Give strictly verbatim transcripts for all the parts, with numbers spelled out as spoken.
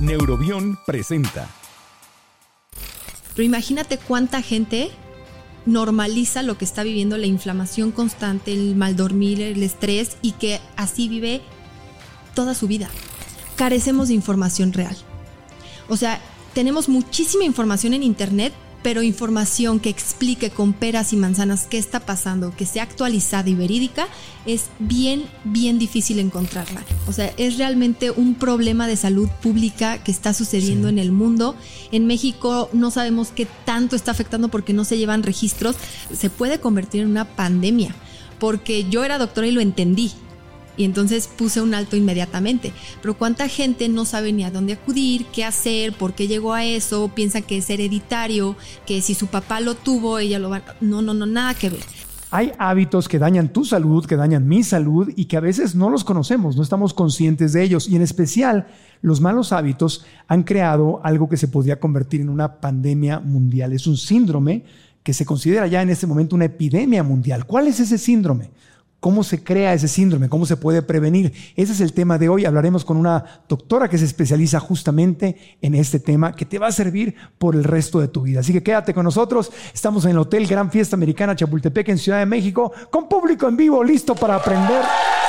Neurobión presenta. Pero imagínate cuánta gente normaliza lo que está viviendo, la inflamación constante, el mal dormir, el estrés, y que así vive toda su vida. Carecemos de información real. O sea, tenemos muchísima información en internet, pero información que explique con peras y manzanas qué está pasando, que sea actualizada y verídica, es bien, bien difícil encontrarla. O sea, es realmente un problema de salud pública que está sucediendo sí. en el mundo. En México no sabemos qué tanto está afectando porque no se llevan registros. Se puede convertir en una pandemia, porque yo era doctora y lo entendí. Y entonces puse un alto inmediatamente. Pero cuánta gente no sabe ni a dónde acudir, qué hacer, por qué llegó a eso, piensa que es hereditario, que si su papá lo tuvo, ella lo va... No, no, no, nada que ver. Hay hábitos que dañan tu salud, que dañan mi salud y que a veces no los conocemos, no estamos conscientes de ellos. Y en especial, los malos hábitos han creado algo que se podría convertir en una pandemia mundial. Es un síndrome que se considera ya en este momento una epidemia mundial. ¿Cuál es ese síndrome? ¿Cómo se crea ese síndrome? ¿Cómo se puede prevenir? Ese es el tema de hoy. Hablaremos con una doctora que se especializa justamente en este tema que te va a servir por el resto de tu vida. Así que quédate con nosotros. Estamos en el Hotel Gran Fiesta Americana Chapultepec en Ciudad de México con público en vivo listo para aprender.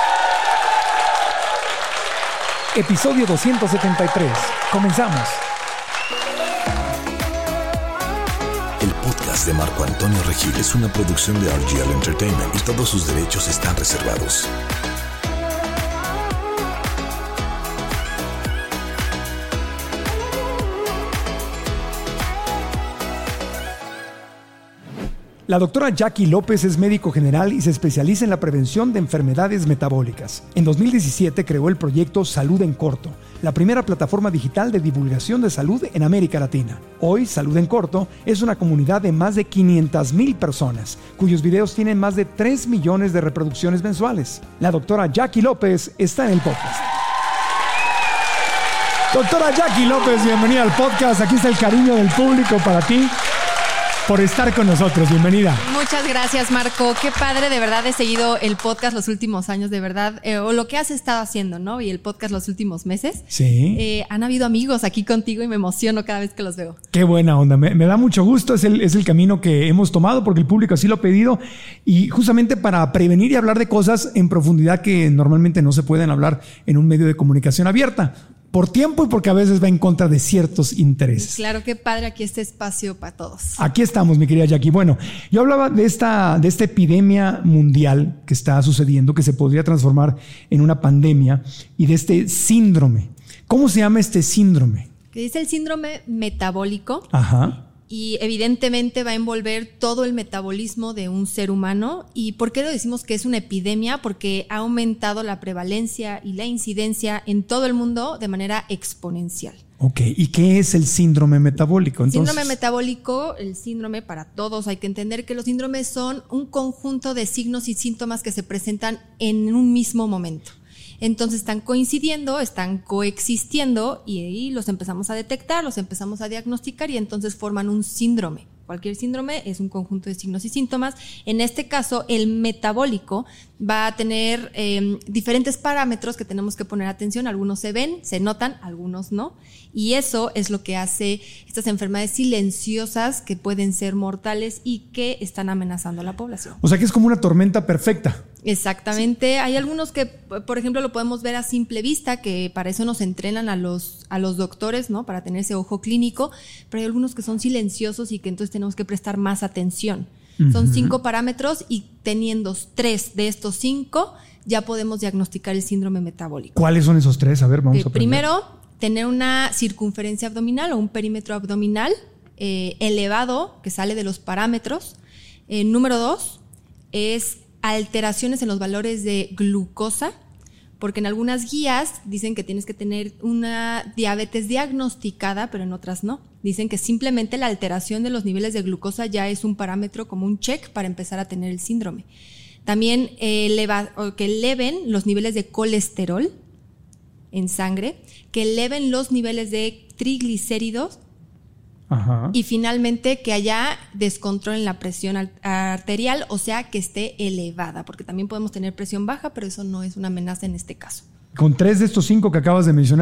Episodio doscientos setenta y tres. Comenzamos. El podcast de Marco Antonio Regil es una producción de R G L Entertainment y todos sus derechos están reservados. La doctora Jackie López es médico general y se especializa en la prevención de enfermedades metabólicas. En dos mil diecisiete creó el proyecto Salud en Corto, la primera plataforma digital de divulgación de salud en América Latina. Hoy, Salud en Corto es una comunidad de más de quinientas mil personas, cuyos videos tienen más de tres millones de reproducciones mensuales. La doctora Jackie López está en el podcast. Doctora Jackie López, bienvenida al podcast. Aquí está el cariño del público para ti, por estar con nosotros. Bienvenida. Muchas gracias, Marco. Qué padre, de verdad he seguido el podcast los últimos años, de verdad, eh, o lo que has estado haciendo, ¿no? Y el podcast los últimos meses. Sí. Eh, han habido amigos aquí contigo y me emociono cada vez que los veo. Qué buena onda. Me, me da mucho gusto. Es el, es el camino que hemos tomado porque el público así lo ha pedido, y justamente para prevenir y hablar de cosas en profundidad que normalmente no se pueden hablar en un medio de comunicación abierta. Por tiempo y porque a veces va en contra de ciertos intereses. Claro, qué padre aquí este espacio para todos. Aquí estamos, mi querida Jackie. Bueno, yo hablaba de esta, de esta epidemia mundial que está sucediendo, que se podría transformar en una pandemia, y de este síndrome. ¿Cómo se llama este síndrome? Que dice el síndrome metabólico. Ajá. Y evidentemente va a envolver todo el metabolismo de un ser humano. ¿Y por qué lo decimos que es una epidemia? Porque ha aumentado la prevalencia y la incidencia en todo el mundo de manera exponencial. Ok, ¿y qué es el síndrome metabólico? Entonces, síndrome metabólico, el síndrome para todos, hay que entender que los síndromes son un conjunto de signos y síntomas que se presentan en un mismo momento. Entonces están coincidiendo, están coexistiendo, y ahí los empezamos a detectar, los empezamos a diagnosticar y entonces forman un síndrome. Cualquier síndrome es un conjunto de signos y síntomas. En este caso, el metabólico va a tener eh, diferentes parámetros que tenemos que poner atención. Algunos se ven, se notan, algunos no. Y eso es lo que hace estas enfermedades silenciosas que pueden ser mortales y que están amenazando a la población. O sea que es como una tormenta perfecta. Exactamente. Sí. Hay algunos que, por ejemplo, lo podemos ver a simple vista, que para eso nos entrenan a los, a los doctores, ¿no? Para tener ese ojo clínico. Pero hay algunos que son silenciosos y que entonces tenemos que prestar más atención. Uh-huh. Son cinco parámetros y teniendo tres de estos cinco ya podemos diagnosticar el síndrome metabólico. ¿Cuáles son esos tres? A ver, vamos eh, a aprender. Primero, tener una circunferencia abdominal o un perímetro abdominal eh, elevado, que sale de los parámetros. Eh, número dos es alteraciones en los valores de glucosa, porque en algunas guías dicen que tienes que tener una diabetes diagnosticada, pero en otras no. Dicen que simplemente la alteración de los niveles de glucosa ya es un parámetro como un check para empezar a tener el síndrome. También eleva, o que eleven los niveles de colesterol en sangre, que eleven los niveles de triglicéridos. Ajá. Y finalmente que haya descontrol en la presión arterial, o sea que esté elevada, porque también podemos tener presión baja, pero eso no es una amenaza en este caso. Con tres de estos cinco que acabas de mencionar,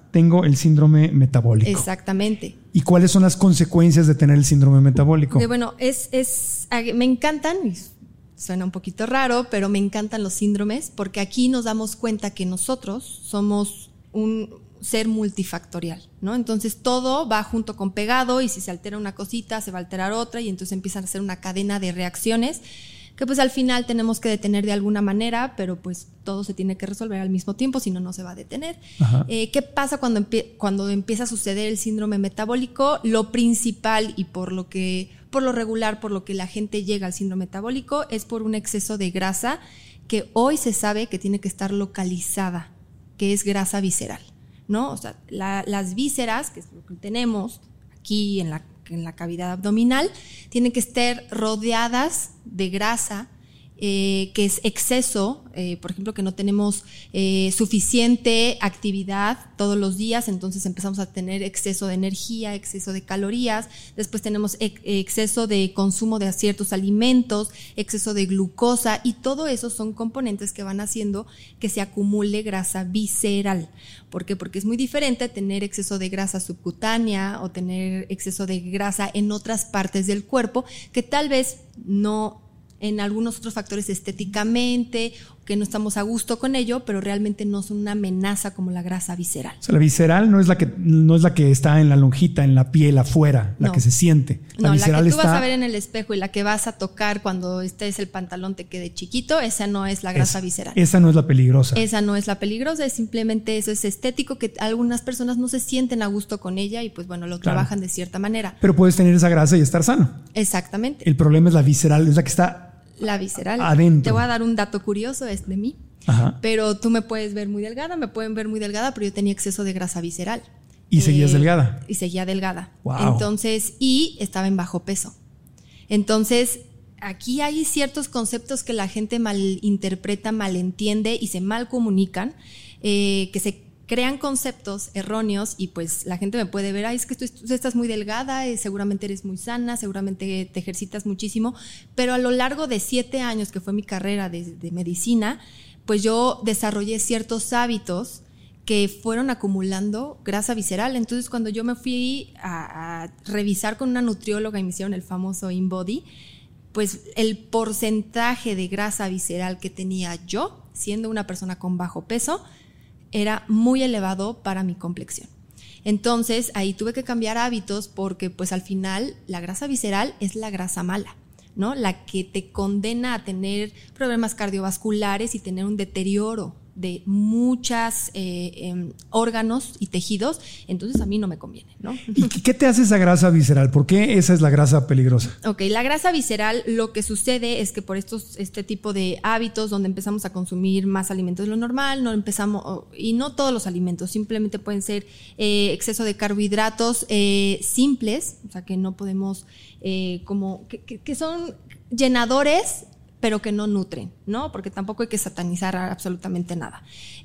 tengo el síndrome metabólico. Exactamente. ¿Y cuáles son las consecuencias de tener el síndrome metabólico? Que bueno, es, es, me encantan, suena un poquito raro, pero me encantan los síndromes porque aquí nos damos cuenta que nosotros somos un ser multifactorial, ¿no? Entonces todo va junto con pegado y si se altera una cosita, se va a alterar otra y entonces empiezan a hacer una cadena de reacciones que pues al final tenemos que detener de alguna manera, pero pues todo se tiene que resolver al mismo tiempo, si no, no se va a detener. Eh, ¿Qué pasa cuando, empie- cuando empieza a suceder el síndrome metabólico? Lo principal y por lo que, por lo regular, por lo que la gente llega al síndrome metabólico es por un exceso de grasa que hoy se sabe que tiene que estar localizada, que es grasa visceral, ¿no? O sea, la, las vísceras, que es lo que tenemos aquí en la en la cavidad abdominal, tienen que estar rodeadas de grasa, eh, que es exceso, eh, por ejemplo, que no tenemos eh, suficiente actividad todos los días, entonces empezamos a tener exceso de energía, exceso de calorías, después tenemos ex- exceso de consumo de ciertos alimentos, exceso de glucosa, y todo eso son componentes que van haciendo que se acumule grasa visceral. ¿Por qué? Porque es muy diferente tener exceso de grasa subcutánea o tener exceso de grasa en otras partes del cuerpo que tal vez no, en algunos otros factores estéticamente, que no estamos a gusto con ello, pero realmente no son una amenaza como la grasa visceral. O sea, la visceral no es la que no es la que está en la lonjita, en la piel afuera, la No. que se siente. La No, visceral la que tú está... vas a ver en el espejo y la que vas a tocar cuando estés el pantalón te quede chiquito, esa no es la grasa es, visceral. Esa no es la peligrosa. Esa no es la peligrosa, es simplemente eso, es estético, que algunas personas no se sienten a gusto con ella y pues bueno, lo Claro. trabajan de cierta manera. Pero puedes tener esa grasa y estar sano. Exactamente. El problema es la visceral, es la que está La visceral. adentro. Te voy a dar un dato curioso, es de mí. Ajá. Pero tú me puedes ver muy delgada, me pueden ver muy delgada, pero yo tenía exceso de grasa visceral. Y seguías delgada. Y seguía delgada. Wow. Entonces, y estaba en bajo peso. Entonces, aquí hay ciertos conceptos que la gente malinterpreta, malentiende y se mal comunican, eh, que se crean conceptos erróneos y pues la gente me puede ver, ay, es que tú, tú estás muy delgada, eh, seguramente eres muy sana, seguramente te ejercitas muchísimo, pero a lo largo de siete años que fue mi carrera de, de medicina, pues yo desarrollé ciertos hábitos que fueron acumulando grasa visceral. Entonces cuando yo me fui a, a revisar con una nutrióloga y me hicieron el famoso InBody, pues el porcentaje de grasa visceral que tenía yo, siendo una persona con bajo peso, era muy elevado para mi complexión. Entonces ahí tuve que cambiar hábitos porque pues al final la grasa visceral es la grasa mala, ¿no? La que te condena a tener problemas cardiovasculares y tener un deterioro de muchos eh, eh, órganos y tejidos, entonces a mí no me conviene, ¿no? ¿Y qué te hace esa grasa visceral? ¿Por qué esa es la grasa peligrosa? Ok, la grasa visceral, lo que sucede es que por estos, este tipo de hábitos donde empezamos a consumir más alimentos de lo normal, no empezamos, y no todos los alimentos, simplemente pueden ser eh, exceso de carbohidratos eh, simples, o sea que no podemos, eh, como, que, que, que son llenadores, pero que no nutren, ¿no? Porque tampoco hay que satanizar absolutamente nada.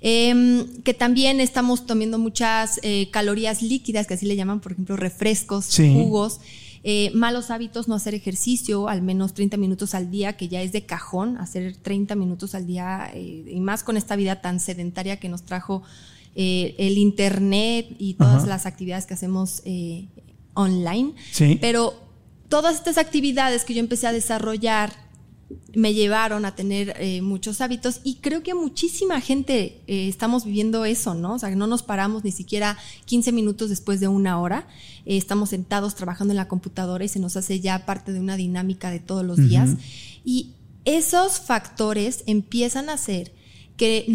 Eh, que también estamos tomando muchas eh, calorías líquidas, que así le llaman, por ejemplo, refrescos, sí. jugos. Eh, malos hábitos, no hacer ejercicio, al menos treinta minutos al día, que ya es de cajón, hacer treinta minutos al día, eh, y más con esta vida tan sedentaria que nos trajo eh, el internet y todas Ajá. las actividades que hacemos eh, online. Sí. Pero todas estas actividades que yo empecé a desarrollar me llevaron a tener eh, muchos hábitos y creo que muchísima gente eh, estamos viviendo eso, ¿no? O sea, que no nos paramos ni siquiera quince minutos después de una hora, eh, estamos sentados trabajando en la computadora y se nos hace ya parte de una dinámica de todos los uh-huh. días y esos factores empiezan a hacer que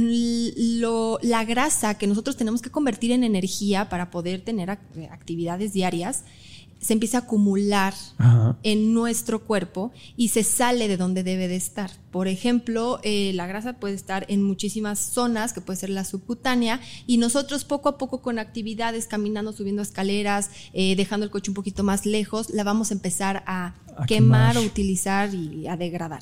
lo, la grasa que nosotros tenemos que convertir en energía para poder tener act- actividades diarias se empieza a acumular Ajá. en nuestro cuerpo y se sale de donde debe de estar. Por ejemplo, eh, la grasa puede estar en muchísimas zonas, que puede ser la subcutánea, y nosotros poco a poco con actividades, caminando, subiendo escaleras, eh, dejando el coche un poquito más lejos, la vamos a empezar a, a quemar, o utilizar y a degradar.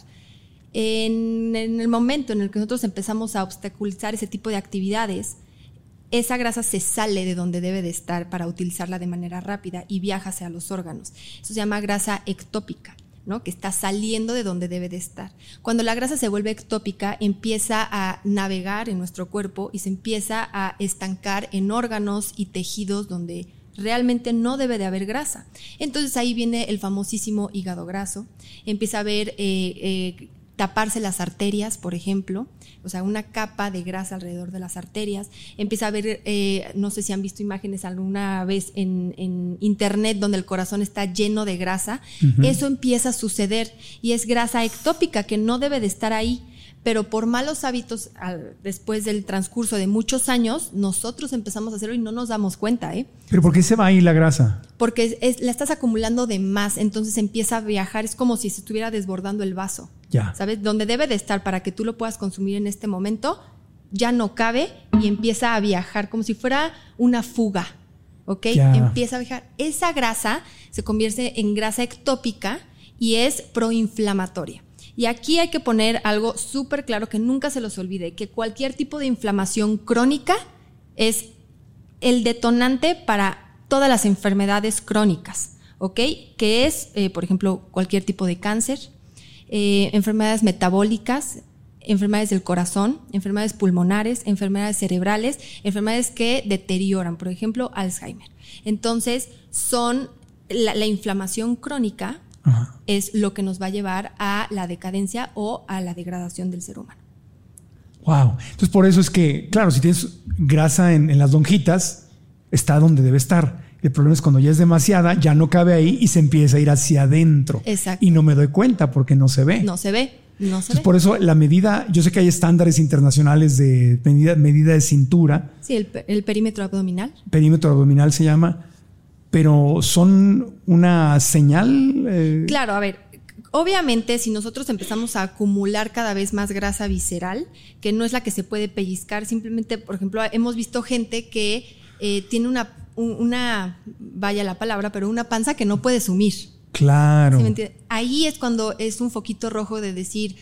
En, en el momento en el que nosotros empezamos a obstaculizar ese tipo de actividades, esa grasa se sale de donde debe de estar para utilizarla de manera rápida y viaja hacia los órganos. Eso se llama grasa ectópica. ¿no? Que está saliendo de donde debe de estar. Cuando la grasa se vuelve ectópica, empieza a navegar en nuestro cuerpo y se empieza a estancar en órganos y tejidos donde realmente no debe de haber grasa. Entonces ahí viene el famosísimo hígado graso, empieza a haber eh, eh, taparse las arterias, por ejemplo, o sea, una capa de grasa alrededor de las arterias, empieza a haber, eh, no sé si han visto imágenes alguna vez en, en internet donde el corazón está lleno de grasa, uh-huh. Eso empieza a suceder y es grasa ectópica que no debe de estar ahí. Pero por malos hábitos, al, después del transcurso de muchos años, nosotros empezamos a hacerlo y no nos damos cuenta, ¿eh? ¿Pero por qué se va ahí la grasa? Porque es, es, la estás acumulando de más, entonces empieza a viajar, es como si se estuviera desbordando el vaso. Ya. ¿Sabes? Donde debe de estar para que tú lo puedas consumir en este momento, ya no cabe y empieza a viajar como si fuera una fuga, ¿ok? Ya. Empieza a viajar. Esa grasa se convierte en grasa ectópica y es proinflamatoria. Y aquí hay que poner algo súper claro que nunca se los olvide, que cualquier tipo de inflamación crónica es el detonante para todas las enfermedades crónicas, ¿ok? Que es, eh, por ejemplo, cualquier tipo de cáncer, eh, enfermedades metabólicas, enfermedades del corazón, enfermedades pulmonares, enfermedades cerebrales, enfermedades que deterioran, por ejemplo, Alzheimer. Entonces, son la, la inflamación crónica. Ajá. Es lo que nos va a llevar a la decadencia o a la degradación del ser humano. Wow. Entonces, por eso es que, claro, si tienes grasa en, en las lonjitas, está donde debe estar. El problema es cuando ya es demasiada, ya no cabe ahí y se empieza a ir hacia adentro. Exacto. Y no me doy cuenta porque no se ve. No se ve. No se Entonces, ve. Por eso la medida, yo sé que hay estándares internacionales de medida, medida de cintura. Sí, el, el perímetro abdominal. Perímetro abdominal se llama. Pero son una señal. Eh... Claro, a ver, obviamente si nosotros empezamos a acumular cada vez más grasa visceral, que no es la que se puede pellizcar, simplemente, por ejemplo, hemos visto gente que eh, tiene una, una, vaya la palabra, pero una panza que no puede sumir. Claro. ¿Sí me entiendes? Ahí es cuando es un foquito rojo de decir,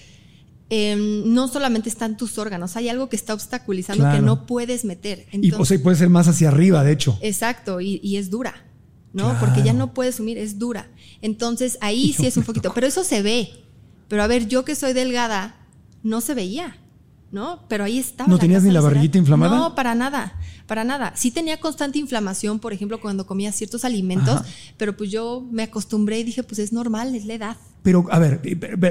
eh, no solamente están tus órganos, hay algo que está obstaculizando claro. que no puedes meter. Entonces, y o sea, puede ser más hacia arriba, de hecho. Exacto, y, y es dura. ¿No? Claro. Porque ya no puedes sumir, es dura. Entonces ahí sí es un poquito, pero eso se ve. Pero a ver, yo que soy delgada, no se veía, ¿no? Pero ahí estaba. ¿No tenías ni la barriguita inflamada? No, para nada, para nada. Sí tenía constante inflamación, por ejemplo, cuando comía ciertos alimentos, ajá. Pero pues yo me acostumbré y dije, pues es normal, es la edad. Pero a ver,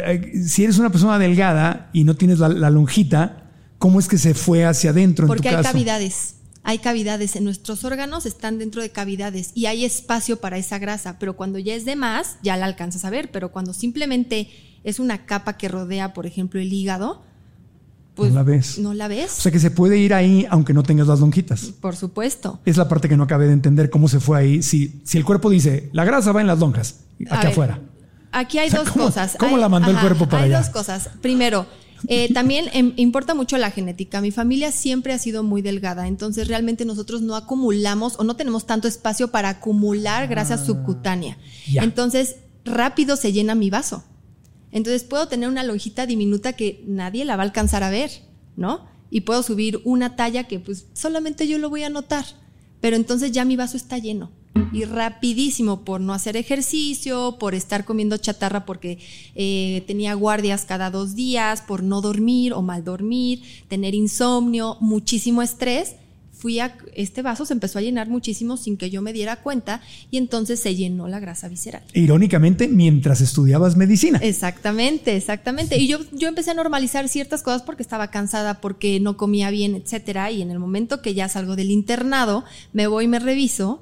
si eres una persona delgada y no tienes la, la lonjita, ¿cómo es que se fue hacia adentro en tu caso? Porque hay cavidades. Hay cavidades, en nuestros órganos están dentro de cavidades y hay espacio para esa grasa, pero cuando ya es de más, ya la alcanzas a ver, pero cuando simplemente es una capa que rodea, por ejemplo, el hígado, pues no la ves. No la ves. O sea que se puede ir ahí aunque no tengas las lonjitas. Por supuesto. Es la parte que no acabé de entender, cómo se fue ahí. Si, si el cuerpo dice, la grasa va en las lonjas, acá afuera. Aquí hay o sea, dos ¿cómo, cosas. ¿Cómo hay, la mandó ajá, el cuerpo para hay allá? Hay dos cosas. Primero, Eh, también eh, importa mucho la genética. Mi familia siempre ha sido muy delgada, entonces realmente nosotros no acumulamos o no tenemos tanto espacio para acumular grasa ah, subcutánea. Ya. Entonces rápido se llena mi vaso. Entonces puedo tener una lonjita diminuta que nadie la va a alcanzar a ver, ¿no? Y puedo subir una talla que pues solamente yo lo voy a notar, pero entonces ya mi vaso está lleno. Y rapidísimo, por no hacer ejercicio, por estar comiendo chatarra porque eh, tenía guardias cada dos días, por no dormir o mal dormir, tener insomnio, muchísimo estrés, fui a, este vaso se empezó a llenar muchísimo sin que yo me diera cuenta y entonces se llenó la grasa visceral. Irónicamente, mientras estudiabas medicina. Exactamente, exactamente. Y yo, yo empecé a normalizar ciertas cosas porque estaba cansada, porque no comía bien, etcétera. Y en el momento que ya salgo del internado, me voy y me reviso.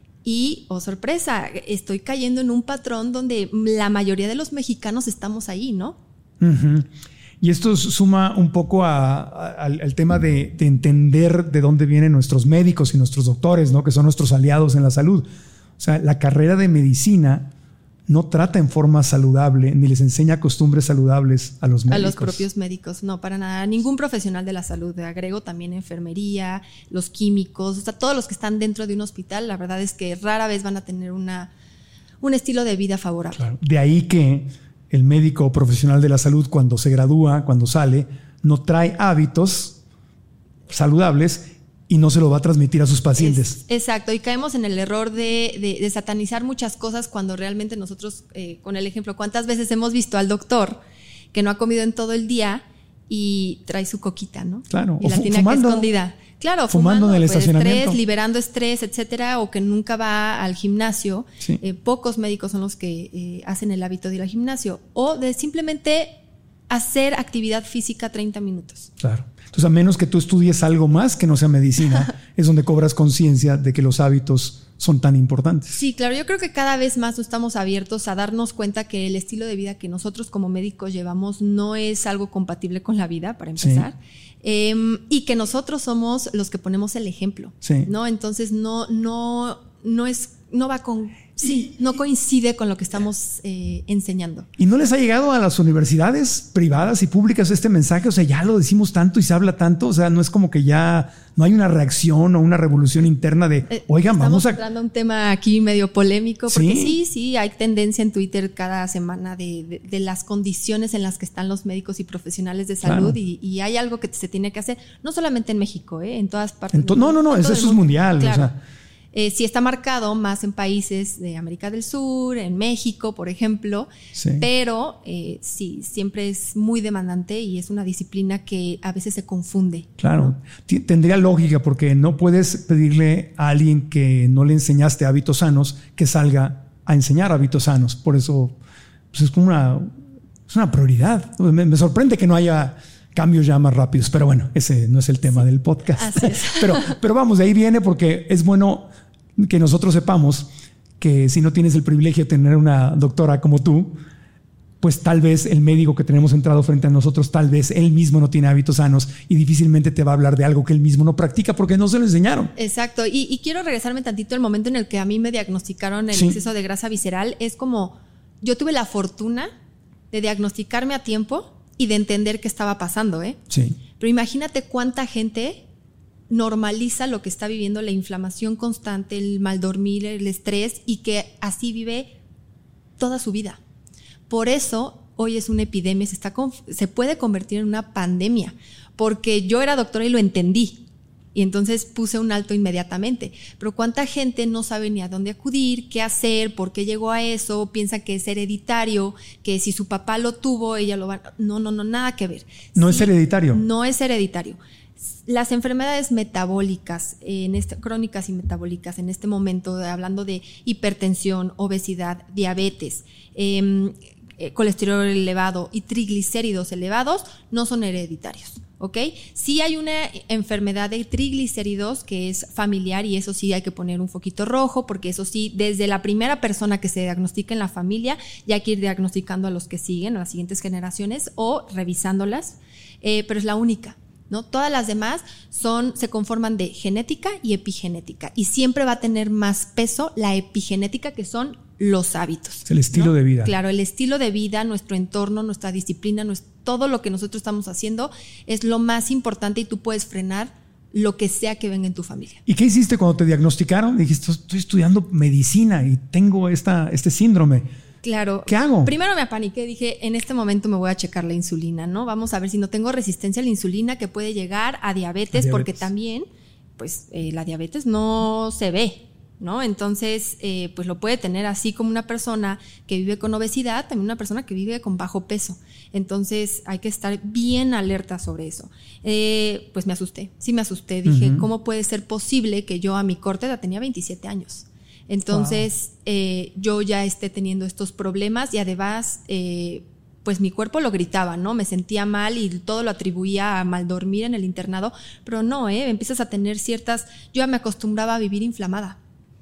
Y, oh sorpresa, estoy cayendo en un patrón donde la mayoría de los mexicanos estamos ahí, ¿no? Uh-huh. Y esto suma un poco a, a, al, al tema de, de entender de dónde vienen nuestros médicos y nuestros doctores, ¿no? Que son nuestros aliados en la salud. O sea, la carrera de medicina no trata en forma saludable ni les enseña costumbres saludables a los médicos. A los propios médicos, no, para nada. Ningún profesional de la salud. Agrego también enfermería, los químicos, o sea, todos los que están dentro de un hospital, la verdad es que rara vez van a tener una, un estilo de vida favorable. Claro. De ahí que el médico profesional de la salud, cuando se gradúa, cuando sale, no trae hábitos saludables y no se lo va a transmitir a sus pacientes. Es, exacto, y caemos en el error de, de, de satanizar muchas cosas cuando realmente nosotros, eh, con el ejemplo, ¿cuántas veces hemos visto al doctor que no ha comido en todo el día y trae su coquita, ¿no? Claro, y la tiene acá escondida. Claro, fumando, fumando en el pues, estacionamiento. Estrés, liberando estrés, etcétera, o que nunca va al gimnasio. Sí. Eh, pocos médicos son los que eh, hacen el hábito de ir al gimnasio. O de simplemente hacer actividad física treinta minutos. Claro. Entonces, a menos que tú estudies algo más que no sea medicina, es donde cobras conciencia de que los hábitos son tan importantes. Sí, claro. Yo creo que cada vez más estamos abiertos a darnos cuenta que el estilo de vida que nosotros como médicos llevamos no es algo compatible con la vida, para empezar. Sí. Eh, y que nosotros somos los que ponemos el ejemplo. Sí. ¿No? Entonces, no, no, no es, no va con... Sí, no coincide con lo que estamos eh, enseñando. ¿Y no les ha llegado a las universidades privadas y públicas este mensaje? O sea, ya lo decimos tanto y se habla tanto. O sea, no es como que ya no hay una reacción o una revolución interna de, eh, oigan, vamos a... Estamos entrando a un tema aquí medio polémico, porque ¿Sí? sí, sí, hay tendencia en Twitter cada semana de, de, de las condiciones en las que están los médicos y profesionales de salud. Claro. y, y hay algo que se tiene que hacer, no solamente en México, ¿eh? En todas partes. En to- no, no, no, eso, eso es mundial. Claro. O sea, Eh, sí está marcado más en países de América del Sur, en México, por ejemplo, sí. pero eh, sí, siempre es muy demandante y es una disciplina que a veces se confunde. Claro, ¿no? T- tendría lógica porque no puedes pedirle a alguien que no le enseñaste hábitos sanos que salga a enseñar hábitos sanos. Por eso pues es como una, es una prioridad. Me, me sorprende que no haya cambios ya más rápidos, pero bueno, ese no es el tema sí. del podcast. Así es. Pero, pero vamos, de ahí viene porque es bueno que nosotros sepamos que si no tienes el privilegio de tener una doctora como tú, pues tal vez el médico que tenemos entrado frente a nosotros, tal vez él mismo no tiene hábitos sanos y difícilmente te va a hablar de algo que él mismo no practica porque no se lo enseñaron. Exacto. Y, y quiero regresarme tantito al momento en el que a mí me diagnosticaron el sí. exceso de grasa visceral. Es como, yo tuve la fortuna de diagnosticarme a tiempo y de entender qué estaba pasando, ¿eh? Sí. Pero imagínate cuánta gente normaliza lo que está viviendo, la inflamación constante, el mal dormir, el estrés, y que así vive toda su vida. Por eso hoy es una epidemia, se, está, se puede convertir en una pandemia, porque yo era doctora y lo entendí, y entonces puse un alto inmediatamente. Pero cuánta gente no sabe ni a dónde acudir, qué hacer, por qué llegó a eso, piensa que es hereditario, que si su papá lo tuvo, ella lo va... No, no, no, nada que ver. No sí, es hereditario. No es hereditario. Las enfermedades metabólicas, en este, crónicas y metabólicas, en este momento, hablando de hipertensión, obesidad, diabetes, eh, colesterol elevado y triglicéridos elevados, no son hereditarios, ¿ok? Sí hay una enfermedad de triglicéridos que es familiar y eso sí hay que poner un foquito rojo, porque eso sí, desde la primera persona que se diagnostica en la familia, ya hay que ir diagnosticando a los que siguen, a las siguientes generaciones o revisándolas, eh, pero es la única. ¿No? Todas las demás son, se conforman de genética y epigenética y siempre va a tener más peso la epigenética, que son los hábitos. Es el estilo ¿no? de vida. Claro, el estilo de vida, nuestro entorno, nuestra disciplina, nuestro, todo lo que nosotros estamos haciendo es lo más importante y tú puedes frenar lo que sea que venga en tu familia. ¿Y qué hiciste cuando te diagnosticaron? Dijiste, estoy estudiando medicina y tengo esta, este síndrome. Claro. ¿Qué hago? Primero me apaniqué, dije, en este momento me voy a checar la insulina, ¿no? Vamos a ver si no tengo resistencia a la insulina que puede llegar a diabetes, a diabetes. Porque también, pues, eh, la diabetes no se ve, ¿no? Entonces, eh, pues lo puede tener así como una persona que vive con obesidad, también una persona que vive con bajo peso. Entonces, hay que estar bien alerta sobre eso. Eh, pues me asusté, sí me asusté. Dije, uh-huh. ¿cómo puede ser posible que yo a mi corta edad, tenía veintisiete años? Entonces, wow. eh, yo ya esté teniendo estos problemas y además, eh, pues mi cuerpo lo gritaba, ¿no? Me sentía mal y todo lo atribuía a mal dormir en el internado, pero no, ¿eh? Empiezas a tener ciertas... Yo ya me acostumbraba a vivir inflamada.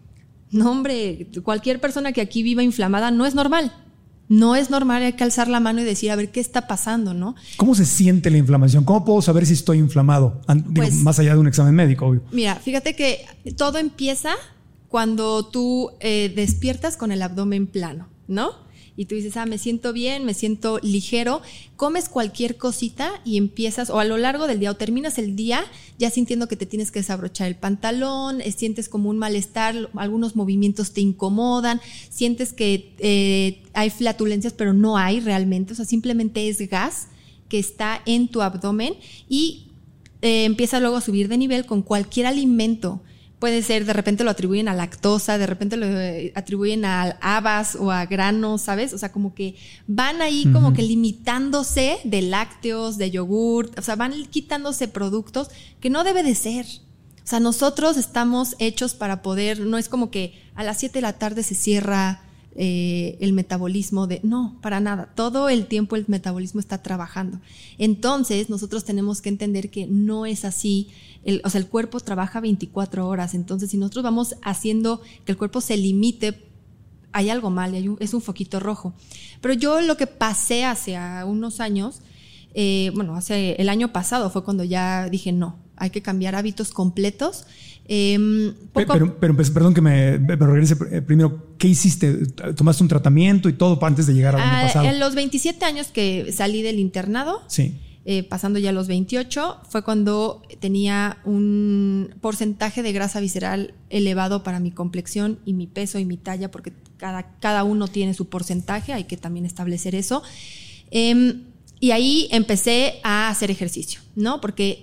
No, hombre, cualquier persona que aquí viva inflamada no es normal. No es normal, hay que alzar la mano y decir, a ver, ¿qué está pasando, no? ¿Cómo se siente la inflamación? ¿Cómo puedo saber si estoy inflamado? Digo, pues, más allá de un examen médico, obvio. Mira, fíjate que todo empieza... cuando tú eh, despiertas con el abdomen plano, ¿no? Y tú dices, ah, me siento bien, me siento ligero, comes cualquier cosita y empiezas, o a lo largo del día, o terminas el día ya sintiendo que te tienes que desabrochar el pantalón, eh, sientes como un malestar, algunos movimientos te incomodan, sientes que eh, hay flatulencias, pero no hay realmente, o sea, simplemente es gas que está en tu abdomen y eh, empieza luego a subir de nivel con cualquier alimento. Puede ser, de repente lo atribuyen a lactosa, de repente lo atribuyen a habas o a granos, ¿sabes? O sea, como que van ahí uh-huh. como que limitándose de lácteos, de yogur, o sea, van quitándose productos que no debe de ser. O sea, nosotros estamos hechos para poder, no es como que a las siete de la tarde se cierra eh, el metabolismo de, no, para nada, todo el tiempo el metabolismo está trabajando. Entonces, nosotros tenemos que entender que no es así. El, o sea, el cuerpo trabaja veinticuatro horas, entonces si nosotros vamos haciendo que el cuerpo se limite, hay algo mal, hay un, es un foquito rojo. Pero yo lo que pasé hace unos años, eh, bueno, hace el año pasado fue cuando ya dije no, hay que cambiar hábitos completos. Eh, poco pero, pero, pero perdón que me, me regrese primero, ¿qué hiciste? ¿Tomaste un tratamiento y todo antes de llegar al año pasado? En los veintisiete años que salí del internado, sí. Eh, pasando ya a los veintiocho, fue cuando tenía un porcentaje de grasa visceral elevado para mi complexión y mi peso y mi talla, porque cada, cada uno tiene su porcentaje, hay que también establecer eso. Eh, y ahí empecé a hacer ejercicio, ¿no? Porque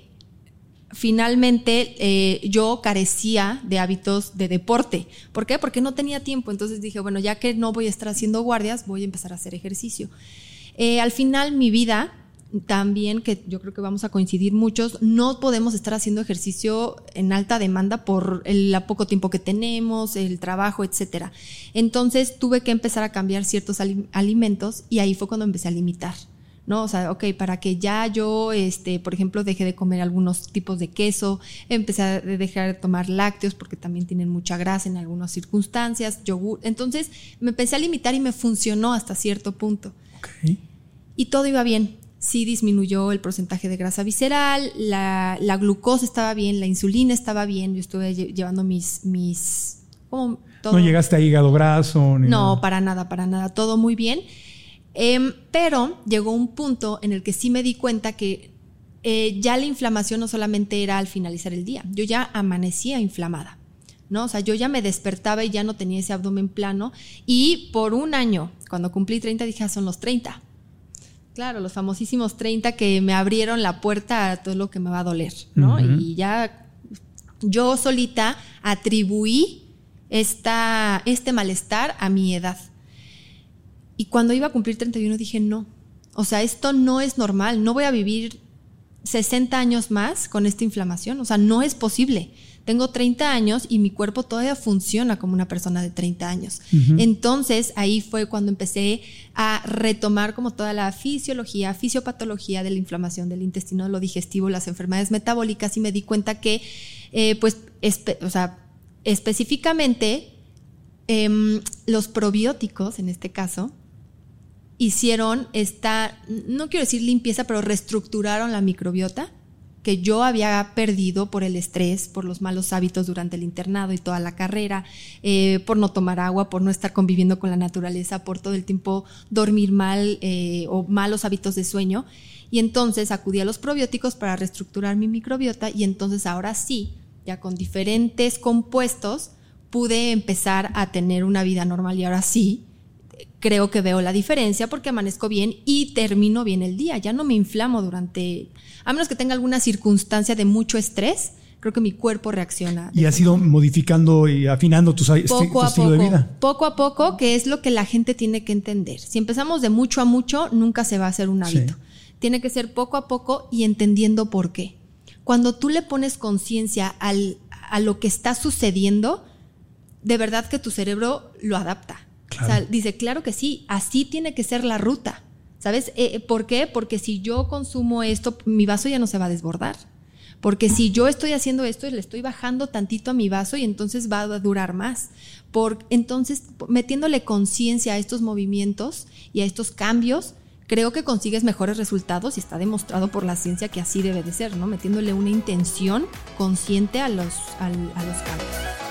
finalmente eh, yo carecía de hábitos de deporte. ¿Por qué? Porque no tenía tiempo. Entonces dije, bueno, ya que no voy a estar haciendo guardias, voy a empezar a hacer ejercicio. Eh, al final mi vida también, que yo creo que vamos a coincidir muchos, no podemos estar haciendo ejercicio en alta demanda por el poco tiempo que tenemos, el trabajo, etcétera. Entonces tuve que empezar a cambiar ciertos alimentos y ahí fue cuando empecé a limitar, ¿no? O sea, ok, para que ya yo, este, por ejemplo, dejé de comer algunos tipos de queso, empecé a dejar de tomar lácteos porque también tienen mucha grasa en algunas circunstancias, yogur. Entonces me empecé a limitar y me funcionó hasta cierto punto. Okay. Y todo iba bien. Sí disminuyó el porcentaje de grasa visceral, la, la glucosa estaba bien, la insulina estaba bien, yo estuve lle- llevando mis... mis como todo. ¿No llegaste a hígado graso? Ni no, nada. para nada, para nada, todo muy bien. Eh, pero llegó un punto en el que sí me di cuenta que eh, ya la inflamación no solamente era al finalizar el día, yo ya amanecía inflamada, ¿no? O sea, yo ya me despertaba y ya no tenía ese abdomen plano y por un año, cuando cumplí treinta, dije, ah, son los treinta. Claro, los famosísimos treinta que me abrieron la puerta a todo lo que me va a doler, ¿no? Uh-huh. Y ya yo solita atribuí esta, este malestar a mi edad. Y cuando iba a cumplir treinta y uno dije, no, o sea, esto no es normal, no voy a vivir sesenta años más con esta inflamación, o sea, no es posible. Tengo treinta años y mi cuerpo todavía funciona como una persona de treinta años. Uh-huh. Entonces, ahí fue cuando empecé a retomar como toda la fisiología, fisiopatología de la inflamación del intestino, de lo digestivo, las enfermedades metabólicas y me di cuenta que, eh, pues, espe- o sea, específicamente eh, los probióticos, en este caso, hicieron esta, no quiero decir limpieza, pero reestructuraron la microbiota que yo había perdido por el estrés, por los malos hábitos durante el internado y toda la carrera, eh, por no tomar agua, por no estar conviviendo con la naturaleza, por todo el tiempo dormir mal eh, o malos hábitos de sueño. Y entonces acudí a los probióticos para reestructurar mi microbiota y entonces ahora sí, ya con diferentes compuestos, pude empezar a tener una vida normal y ahora sí, creo que veo la diferencia porque amanezco bien y termino bien el día. Ya no me inflamo durante... A menos que tenga alguna circunstancia de mucho estrés, creo que mi cuerpo reacciona. Y has ido modificando y afinando tu, esti- poco tu a estilo poco, de vida. Poco a poco, que es lo que la gente tiene que entender. Si empezamos de mucho a mucho, nunca se va a hacer un hábito. Sí. Tiene que ser poco a poco y entendiendo por qué. Cuando tú le pones conciencia al, a lo que está sucediendo, de verdad que tu cerebro lo adapta. Claro. O sea, dice, claro que sí, así tiene que ser la ruta. ¿Sabes? Eh, ¿Por qué? Porque si yo consumo esto, mi vaso ya no se va a desbordar. Porque si yo estoy haciendo esto, le estoy bajando tantito a mi vaso y entonces va a durar más. Por, entonces, metiéndole conciencia a estos movimientos y a estos cambios, creo que consigues mejores resultados y está demostrado por la ciencia que así debe de ser, ¿no? Metiéndole una intención consciente a los, a, a los cambios.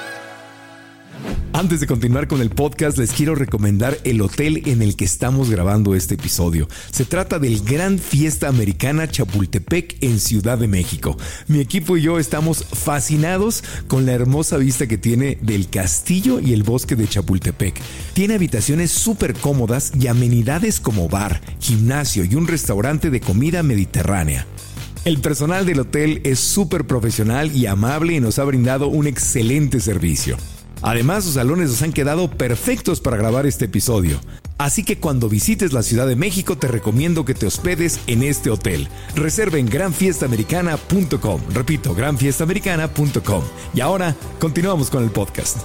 Antes de continuar con el podcast, les quiero recomendar el hotel en el que estamos grabando este episodio. Se trata del Gran Fiesta Americana Chapultepec en Ciudad de México. Mi equipo y yo estamos fascinados con la hermosa vista que tiene del castillo y el bosque de Chapultepec. Tiene habitaciones súper cómodas y amenidades como bar, gimnasio y un restaurante de comida mediterránea. El personal del hotel es súper profesional y amable y nos ha brindado un excelente servicio. Además, sus salones nos han quedado perfectos para grabar este episodio. Así que cuando visites la Ciudad de México te recomiendo que te hospedes en este hotel. Reserva en gran fiesta americana punto com. Repito, gran fiesta americana punto com. Y ahora, continuamos con el podcast.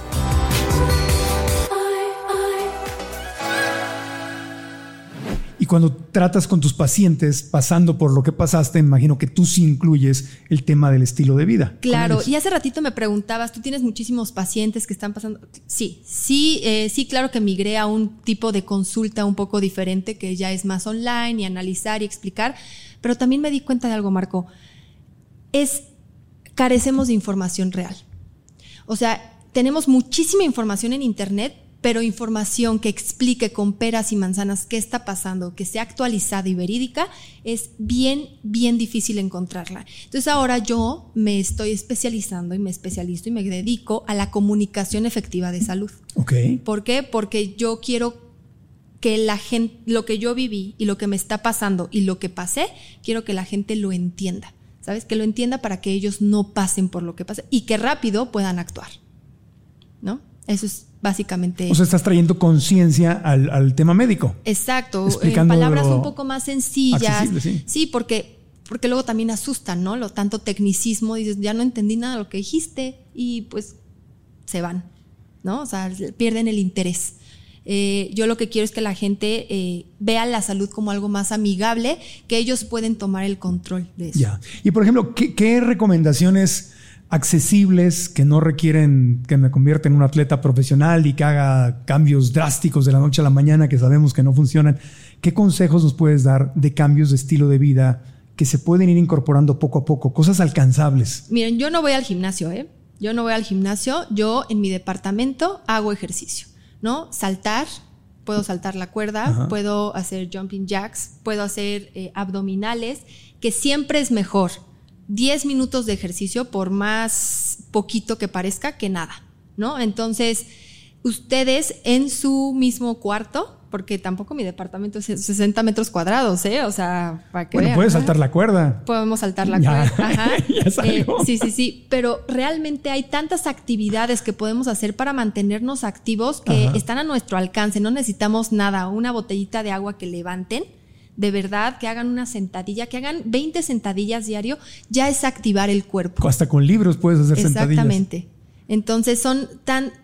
Y cuando tratas con tus pacientes, pasando por lo que pasaste, me imagino que tú sí incluyes el tema del estilo de vida. Claro, y hace ratito me preguntabas, ¿tú tienes muchísimos pacientes que están pasando? Sí, sí, eh, sí, claro que migré a un tipo de consulta un poco diferente, que ya es más online y analizar y explicar, pero también me di cuenta de algo, Marco, es, carecemos de información real. O sea, tenemos muchísima información en internet, pero información que explique con peras y manzanas qué está pasando, que sea actualizada y verídica, es bien, bien difícil encontrarla. Entonces ahora yo me estoy especializando y me especializo y me dedico a la comunicación efectiva de salud. Okay. ¿Por qué? Porque yo quiero que la gente, lo que yo viví y lo que me está pasando y lo que pasé, quiero que la gente lo entienda, ¿sabes? Que lo entienda para que ellos no pasen por lo que pasé y que rápido puedan actuar, ¿no? Eso es básicamente. O sea, estás trayendo conciencia al, al tema médico. Exacto, en palabras un poco más sencillas. Sí, sí porque, porque luego también asustan, ¿no? Lo tanto tecnicismo, dices, ya no entendí nada de lo que dijiste y pues se van, ¿no? O sea, pierden el interés. Eh, yo lo que quiero es que la gente eh, vea la salud como algo más amigable, que ellos pueden tomar el control de eso. Ya. Y por ejemplo, ¿qué, qué recomendaciones accesibles que no requieren que me convierta en un atleta profesional y que haga cambios drásticos de la noche a la mañana que sabemos que no funcionan? ¿Qué consejos nos puedes dar de cambios de estilo de vida que se pueden ir incorporando poco a poco? Cosas alcanzables. Miren, yo no voy al gimnasio, ¿eh? Yo no voy al gimnasio. Yo en mi departamento hago ejercicio, ¿no? Saltar, puedo saltar la cuerda, Ajá. puedo hacer jumping jacks, puedo hacer eh, abdominales, que siempre es mejor diez minutos de ejercicio, por más poquito que parezca, que nada, ¿no? Entonces, ustedes en su mismo cuarto, porque tampoco mi departamento es sesenta metros cuadrados, ¿eh? O sea, para que bueno, vean. puedes saltar la cuerda. Podemos saltar la ya, cuerda. Ajá. ya salió. Eh, sí, sí, sí. Pero realmente hay tantas actividades que podemos hacer para mantenernos activos que Ajá. están a nuestro alcance. No necesitamos nada, una botellita de agua que levanten. De verdad, que hagan una sentadilla, que hagan veinte sentadillas diario, ya es activar el cuerpo. Hasta con libros puedes hacer Exactamente. sentadillas. Exactamente. Entonces son tan,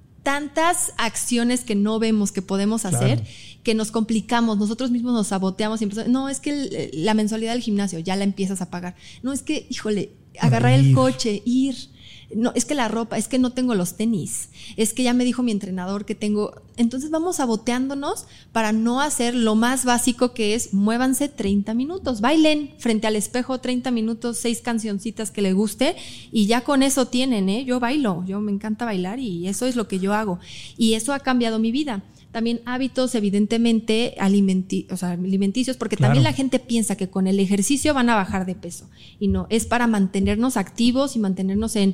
tantas acciones que no vemos que podemos hacer, claro. que nos complicamos, nosotros mismos nos saboteamos y empezamos, no, es que el, la mensualidad del gimnasio ya la empiezas a pagar. No, es que, híjole, agarrar el coche, ir. No, es que la ropa, es que no tengo los tenis, es que ya me dijo mi entrenador que tengo. Entonces vamos saboteándonos para no hacer lo más básico, que es muévanse treinta minutos, bailen frente al espejo treinta minutos, seis cancioncitas que le guste y ya con eso tienen, ¿eh? Yo bailo, yo me encanta bailar y eso es lo que yo hago y eso ha cambiado mi vida. También hábitos evidentemente alimenti- o sea, alimenticios, porque claro. también la gente piensa que con el ejercicio van a bajar de peso y no, es para mantenernos activos y mantenernos en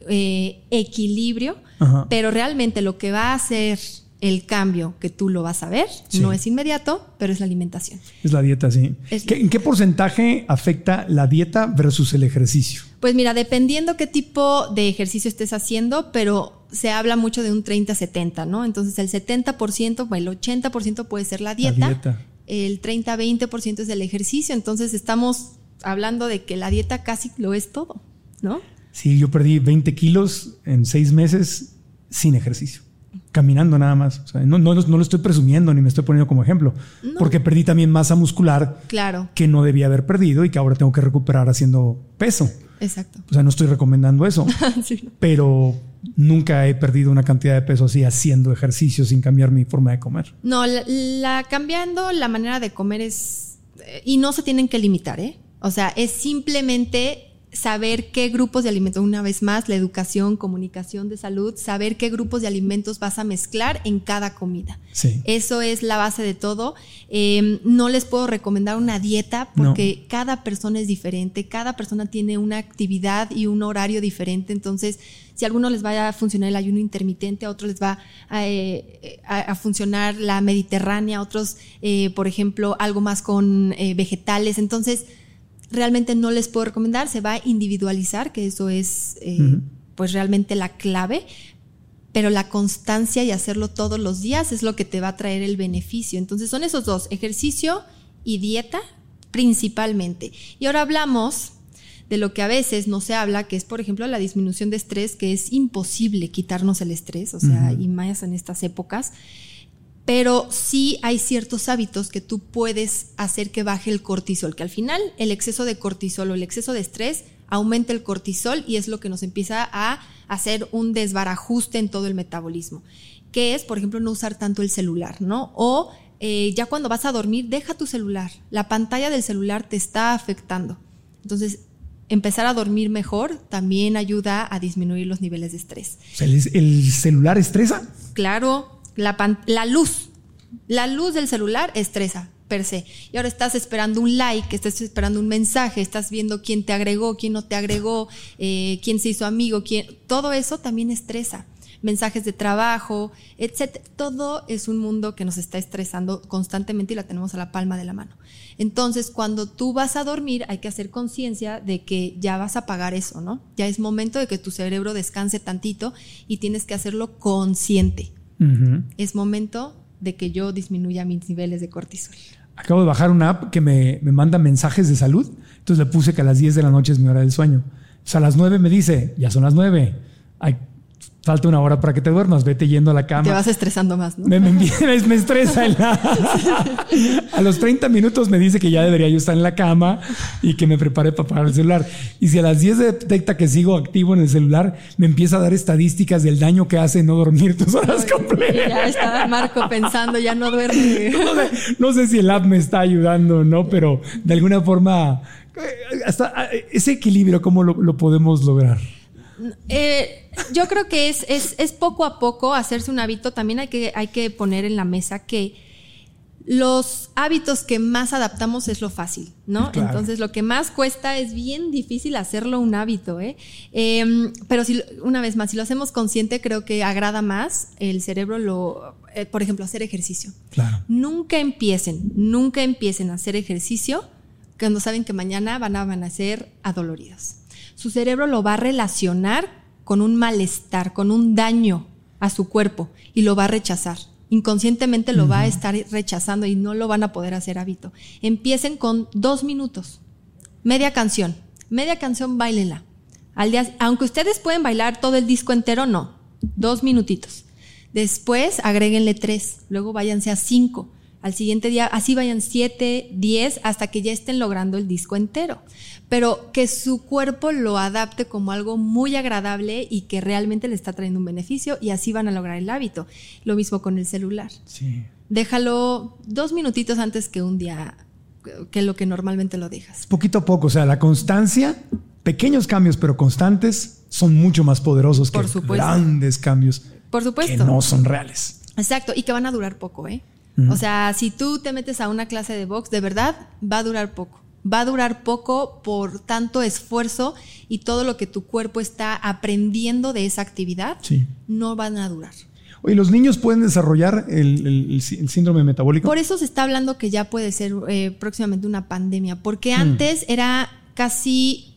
eh, equilibrio, Ajá. pero realmente lo que va a hacer el cambio, que tú lo vas a ver, sí. no es inmediato, pero es la alimentación. Es la dieta, sí. Es ¿Qué, ¿En qué porcentaje afecta la dieta versus el ejercicio? Pues mira, dependiendo qué tipo de ejercicio estés haciendo, pero se habla mucho de un treinta setenta, ¿no? Entonces el setenta por ciento, bueno, el ochenta por ciento puede ser la dieta, la dieta. El treinta a veinte por ciento es el ejercicio, entonces estamos hablando de que la dieta casi lo es todo, ¿no? Sí, yo perdí veinte kilos en seis meses sin ejercicio. Caminando nada más. O sea, no, no, no lo estoy presumiendo ni me estoy poniendo como ejemplo. No. Porque perdí también masa muscular claro. que no debía haber perdido y que ahora tengo que recuperar haciendo peso. Exacto. O sea, no estoy recomendando eso. sí. Pero nunca he perdido una cantidad de peso así haciendo ejercicio sin cambiar mi forma de comer. No, la, la cambiando la manera de comer es... Y no se tienen que limitar, ¿eh? O sea, es simplemente saber qué grupos de alimentos, una vez más, la educación, comunicación de salud, saber qué grupos de alimentos vas a mezclar en cada comida. Sí. Eso es la base de todo. Eh, no les puedo recomendar una dieta porque no. cada persona es diferente, cada persona tiene una actividad y un horario diferente, entonces si a algunos les va a funcionar el ayuno intermitente, a otros les va a, eh, a, a funcionar la mediterránea, a otros, eh, por ejemplo, algo más con eh, vegetales, entonces realmente no les puedo recomendar, se va a individualizar, que eso es eh, uh-huh. pues realmente la clave, pero la constancia y hacerlo todos los días es lo que te va a traer el beneficio. Entonces son esos dos, ejercicio y dieta principalmente. Y ahora hablamos de lo que a veces no se habla, que es, por ejemplo, la disminución de estrés, que es imposible quitarnos el estrés, o sea, uh-huh. y más en estas épocas. Pero sí hay ciertos hábitos que tú puedes hacer que baje el cortisol, que al final el exceso de cortisol o el exceso de estrés aumenta el cortisol y es lo que nos empieza a hacer un desbarajuste en todo el metabolismo, que es, por ejemplo, no usar tanto el celular, ¿no? O eh, ya cuando vas a dormir, deja tu celular. La pantalla del celular te está afectando. Entonces, empezar a dormir mejor también ayuda a disminuir los niveles de estrés. O sea, ¿el, el celular estresa? Claro. La, pan, la luz, la luz del celular estresa per se. Y ahora estás esperando un like, estás esperando un mensaje, estás viendo quién te agregó, quién no te agregó, eh, quién se hizo amigo, quién, todo eso también estresa. Mensajes de trabajo, etcétera. Todo es un mundo que nos está estresando constantemente y la tenemos a la palma de la mano. Entonces, cuando tú vas a dormir, hay que hacer conciencia de que ya vas a apagar eso, ¿no? Ya es momento de que tu cerebro descanse tantito y tienes que hacerlo consciente. Uh-huh. Es momento de que yo disminuya mis niveles de cortisol. Acabo de bajar una app que me, me manda mensajes de salud. Entonces le puse que a las diez de la noche es mi hora del sueño. O sea, a las nueve me dice, ya son las nueve. Ay, falta una hora para que te duermas, vete yendo a la cama. Te vas estresando más, ¿no? Me, me, me, me estresa. En la... A los treinta minutos me dice que ya debería yo estar en la cama y que me prepare para apagar el celular. Y si a las diez detecta que sigo activo en el celular, me empieza a dar estadísticas del daño que hace no dormir tus horas completas. Ya está Marco pensando, ya no duerme. No sé, no sé si el app me está ayudando o no, pero de alguna forma, hasta ese equilibrio, ¿cómo lo, lo podemos lograr? Eh, yo creo que es, es, es poco a poco hacerse un hábito. También hay que, hay que poner en la mesa que los hábitos que más adaptamos es lo fácil, ¿no? Claro. Entonces lo que más cuesta es bien difícil hacerlo un hábito, ¿eh? Eh, pero si, una vez más, si lo hacemos consciente, creo que agrada más. El cerebro lo, eh, por ejemplo, hacer ejercicio. Claro. Nunca empiecen, nunca empiecen a hacer ejercicio cuando saben que mañana van a amanecer adoloridos. Su cerebro lo va a relacionar con un malestar, con un daño a su cuerpo y lo va a rechazar. Inconscientemente lo uh-huh. va a estar rechazando y no lo van a poder hacer hábito. Empiecen con dos minutos, media canción. Media canción, báilenla. Al día, aunque ustedes pueden bailar todo el disco entero, no. Dos minutitos. Después agréguenle tres, luego váyanse a cinco. Al siguiente día, así vayan siete, diez, hasta que ya estén logrando el disco entero. Pero que su cuerpo lo adapte como algo muy agradable y que realmente le está trayendo un beneficio y así van a lograr el hábito. Lo mismo con el celular. Sí. Déjalo dos minutitos antes que un día, que lo que normalmente lo dejas. Poquito a poco, o sea, la constancia, pequeños cambios pero constantes son mucho más poderosos que grandes cambios. Por supuesto. Que no son reales. Exacto, y que van a durar poco, ¿eh? O sea, si tú te metes a una clase de box, de verdad va a durar poco. Va a durar poco por tanto esfuerzo y todo lo que tu cuerpo está aprendiendo de esa actividad, sí. no van a durar. Oye, ¿los niños pueden desarrollar el, el, el síndrome metabólico? Por eso se está hablando que ya puede ser eh, próximamente una pandemia, porque antes hmm. era casi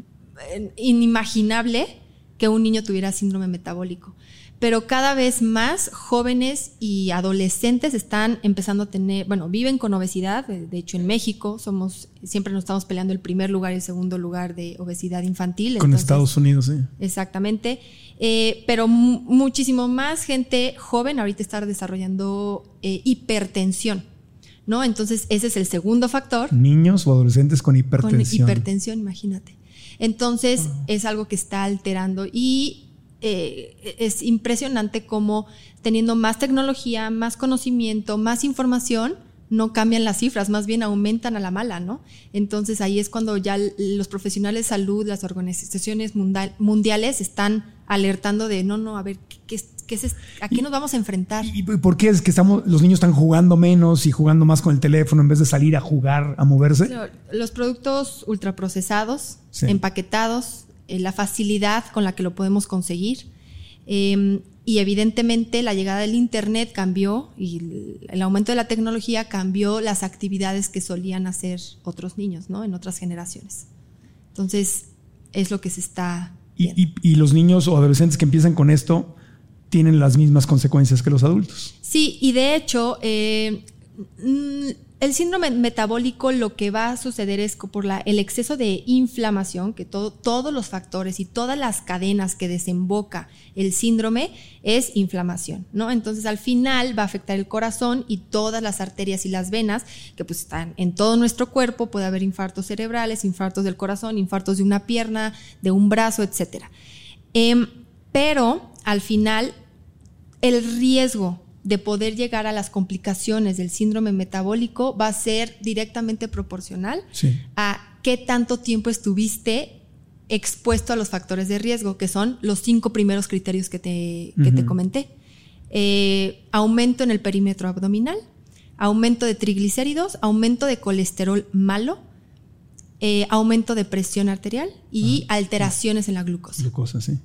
inimaginable que un niño tuviera síndrome metabólico. Pero cada vez más jóvenes y adolescentes están empezando a tener, bueno, viven con obesidad. De hecho, en México somos, siempre nos estamos peleando el primer lugar y el segundo lugar de obesidad infantil. Con Entonces, Estados Unidos, sí. Exactamente. Eh, pero m- muchísimo más gente joven ahorita está desarrollando eh, hipertensión, ¿no? Entonces, ese es el segundo factor. Niños o adolescentes con hipertensión. Con hipertensión, imagínate. Entonces, oh. es algo que está alterando y Eh, es impresionante cómo teniendo más tecnología, más conocimiento, más información, no cambian las cifras, más bien aumentan a la mala, ¿no? Entonces ahí es cuando ya los profesionales de salud, las organizaciones mundial, mundiales están alertando de no, no, a ver, ¿qué, qué, qué es, ¿a qué nos vamos a enfrentar? ¿Y por qué es que estamos, los niños están jugando menos y jugando más con el teléfono en vez de salir a jugar, a moverse? Los productos ultraprocesados, sí. empaquetados, la facilidad con la que lo podemos conseguir, Eh, y evidentemente la llegada del internet cambió y el, el aumento de la tecnología cambió las actividades que solían hacer otros niños, ¿no? En otras generaciones. Entonces, es lo que se está viendo. Y, y, y los niños o adolescentes que empiezan con esto tienen las mismas consecuencias que los adultos. Sí, y de hecho, eh, el síndrome metabólico lo que va a suceder es que por la, el exceso de inflamación, que todo, todos los factores y todas las cadenas que desemboca el síndrome es inflamación, ¿no? Entonces al final va a afectar el corazón y todas las arterias y las venas que pues están en todo nuestro cuerpo. Puede haber infartos cerebrales, infartos del corazón, infartos de una pierna, de un brazo, etcétera. Eh, pero al final el riesgo de poder llegar a las complicaciones del síndrome metabólico va a ser directamente proporcional sí. a qué tanto tiempo estuviste expuesto a los factores de riesgo, que son los cinco primeros criterios que te, que uh-huh. te comenté. Eh, aumento en el perímetro abdominal, aumento de triglicéridos, aumento de colesterol malo, eh, aumento de presión arterial y uh-huh. alteraciones en la glucosa. Glucosa, sí.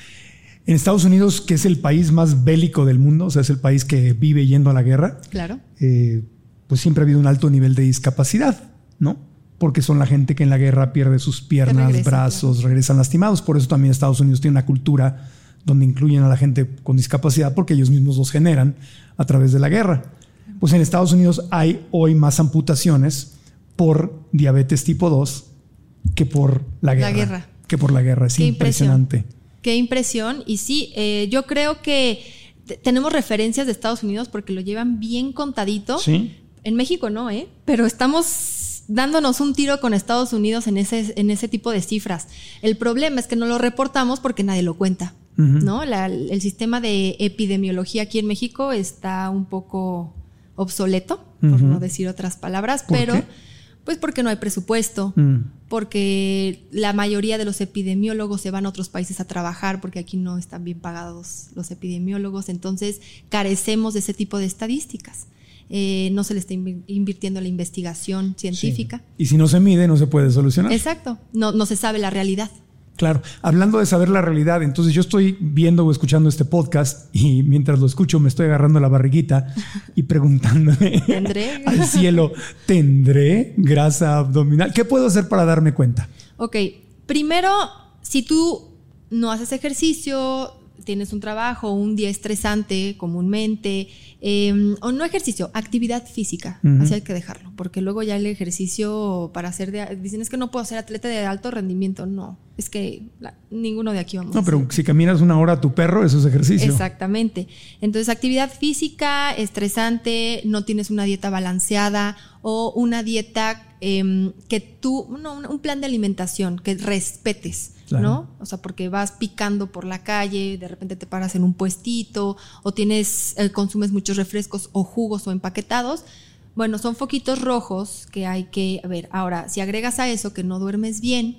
En Estados Unidos, que es el país más bélico del mundo, o sea, es el país que vive yendo a la guerra, claro. eh, pues siempre ha habido un alto nivel de discapacidad, ¿no? Porque son la gente que en la guerra pierde sus piernas, regresa, brazos, claro. regresan lastimados. Por eso también Estados Unidos tiene una cultura donde incluyen a la gente con discapacidad porque ellos mismos los generan a través de la guerra. Pues en Estados Unidos hay hoy más amputaciones por diabetes tipo dos que por la guerra. La guerra. Que por la guerra. Es Qué impresionante. Impresión. Qué impresión. Y sí, eh, yo creo que t- tenemos referencias de Estados Unidos porque lo llevan bien contadito. Sí. En México no, ¿eh? Pero estamos dándonos un tiro con Estados Unidos en ese, en ese tipo de cifras. El problema es que no lo reportamos porque nadie lo cuenta, uh-huh. ¿no? La, el sistema de epidemiología aquí en México está un poco obsoleto, uh-huh. por no decir otras palabras, ¿Por pero... qué? Pues porque no hay presupuesto, mm. porque la mayoría de los epidemiólogos se van a otros países a trabajar porque aquí no están bien pagados los epidemiólogos, entonces carecemos de ese tipo de estadísticas. Eh, no se le está invirtiendo la investigación científica. Sí. Y si no se mide, no se puede solucionar. Exacto, no, no se sabe la realidad. Claro, hablando de saber la realidad, entonces yo estoy viendo o escuchando este podcast y mientras lo escucho me estoy agarrando la barriguita y preguntándome ¿Tendré? al cielo, ¿tendré grasa abdominal? ¿Qué puedo hacer para darme cuenta? Ok, primero, si tú no haces ejercicio, tienes un trabajo, un día estresante comúnmente, eh, o no ejercicio, actividad física, uh-huh. así hay que dejarlo, porque luego ya el ejercicio para hacer, de, dicen es que no puedo ser atleta de alto rendimiento, no, es que la, ninguno de aquí vamos no, a pero hacer. Si caminas una hora a tu perro, eso es ejercicio. Exactamente, entonces actividad física, estresante, no tienes una dieta balanceada o una dieta eh, que tú, no, un plan de alimentación que respetes. Claro. ¿No? O sea, porque vas picando por la calle, de repente te paras en un puestito o tienes, eh, consumes muchos refrescos o jugos o empaquetados. Bueno, son foquitos rojos que hay que ver. Ahora, si agregas a eso que no duermes bien,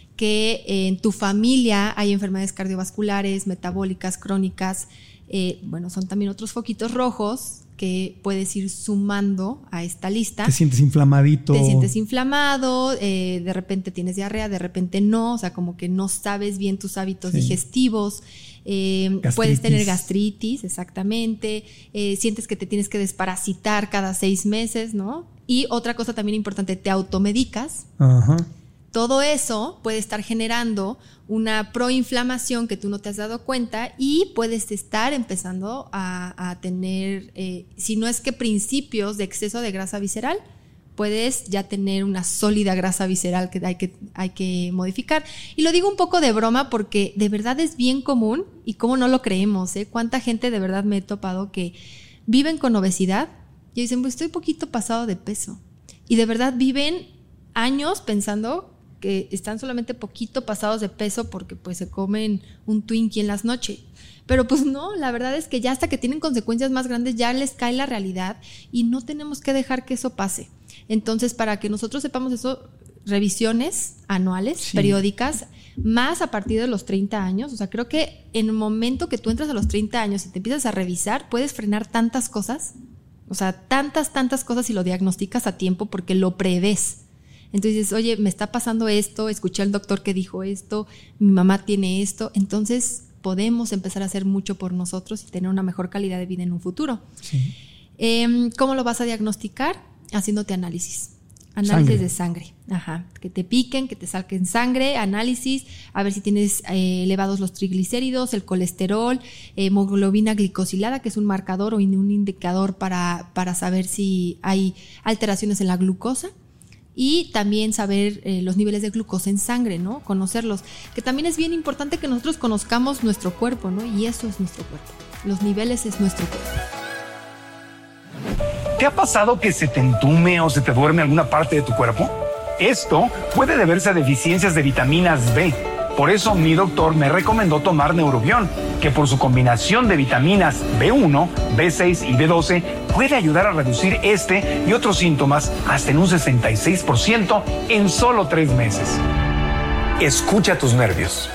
que eh, en tu familia hay enfermedades cardiovasculares, metabólicas, crónicas, eh, bueno, son también otros foquitos rojos que puedes ir sumando a esta lista. Te sientes inflamadito. Te sientes inflamado, eh, de repente tienes diarrea, de repente no, o sea, como que no sabes bien tus hábitos sí. digestivos. Eh, puedes tener gastritis, exactamente. Eh, sientes que te tienes que desparasitar cada seis meses, ¿no? Y otra cosa también importante, te automedicas. Ajá. Todo eso puede estar generando una proinflamación que tú no te has dado cuenta y puedes estar empezando a, a tener, eh, si no es que principios de exceso de grasa visceral, puedes ya tener una sólida grasa visceral que hay que, hay que modificar. Y lo digo un poco de broma porque de verdad es bien común y cómo no lo creemos, ¿eh? Cuánta gente de verdad me he topado que viven con obesidad y dicen, pues estoy poquito pasado de peso. Y de verdad viven años pensando que están solamente poquito pasados de peso porque pues se comen un Twinkie en las noches. Pero pues no, la verdad es que ya hasta que tienen consecuencias más grandes ya les cae la realidad y no tenemos que dejar que eso pase. Entonces, para que nosotros sepamos eso, revisiones anuales, sí. periódicas, más a partir de los treinta años. O sea, creo que en el momento que tú entras a los treinta años y te empiezas a revisar, puedes frenar tantas cosas. O sea, tantas, tantas cosas si lo diagnosticas a tiempo porque lo prevés. Entonces dices, oye, me está pasando esto, escuché al doctor que dijo esto, mi mamá tiene esto. Entonces, podemos empezar a hacer mucho por nosotros y tener una mejor calidad de vida en un futuro. Sí. Eh, ¿Cómo lo vas a diagnosticar? Haciéndote análisis. Análisis sangre. de sangre. Ajá. Que te piquen, que te saquen sangre, análisis, a ver si tienes eh, elevados los triglicéridos, el colesterol, eh, hemoglobina glicosilada, que es un marcador o un indicador para, para saber si hay alteraciones en la glucosa. Y también saber eh, los niveles de glucosa en sangre, ¿no? Conocerlos. Que también es bien importante que nosotros conozcamos nuestro cuerpo, ¿no? Y eso es nuestro cuerpo. Los niveles es nuestro cuerpo. ¿Te ha pasado que se te entume o se te duerme alguna parte de tu cuerpo? Esto puede deberse a deficiencias de vitaminas B. Por eso mi doctor me recomendó tomar Neurobión, que por su combinación de vitaminas B uno, B seis y B doce puede ayudar a reducir este y otros síntomas hasta en un sesenta y seis por ciento en solo tres meses. Escucha tus nervios.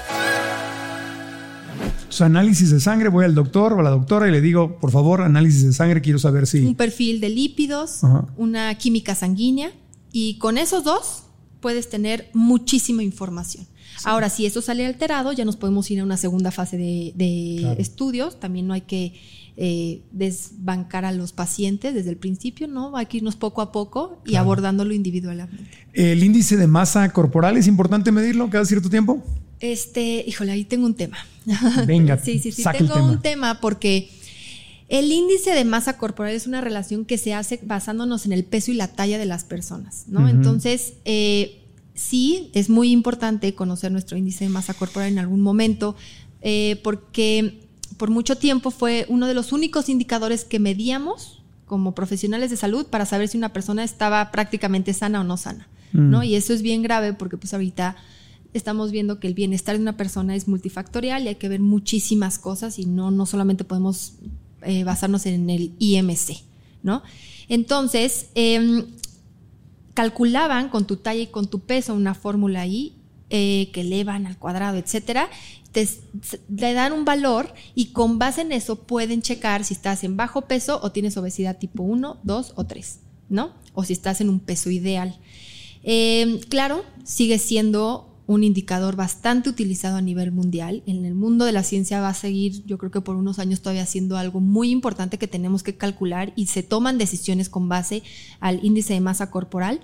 Su análisis de sangre, voy al doctor o a la doctora y le digo, por favor, análisis de sangre, quiero saber si... Un perfil de lípidos, Ajá. una química sanguínea, y con esos dos puedes tener muchísima información. Sí. Ahora, si eso sale alterado, ya nos podemos ir a una segunda fase de, de claro. estudios. También no hay que eh, desbancar a los pacientes desde el principio, ¿no? Hay que irnos poco a poco y claro. abordándolo individualmente. ¿El índice de masa corporal es importante medirlo cada cierto tiempo? Este, híjole, ahí tengo un tema. Venga, sí, sí, sí, saca tengo el tema. un tema porque el índice de masa corporal es una relación que se hace basándonos en el peso y la talla de las personas, ¿no? Uh-huh. Entonces, eh, sí, es muy importante conocer nuestro índice de masa corporal en algún momento, eh, porque por mucho tiempo fue uno de los únicos indicadores que medíamos como profesionales de salud para saber si una persona estaba prácticamente sana o no sana, uh-huh. ¿no? Y eso es bien grave porque pues ahorita estamos viendo que el bienestar de una persona es multifactorial y hay que ver muchísimas cosas y no, no solamente podemos eh, basarnos en el I M C, ¿no? Entonces, eh, calculaban con tu talla y con tu peso una fórmula ahí eh, que elevan al cuadrado, etcétera. Te, le dan un valor y con base en eso pueden checar si estás en bajo peso o tienes obesidad tipo uno, dos o tres, ¿no? O si estás en un peso ideal. Eh, claro, sigue siendo un indicador bastante utilizado a nivel mundial. En el mundo de la ciencia va a seguir, yo creo que por unos años todavía siendo algo muy importante que tenemos que calcular y se toman decisiones con base al índice de masa corporal.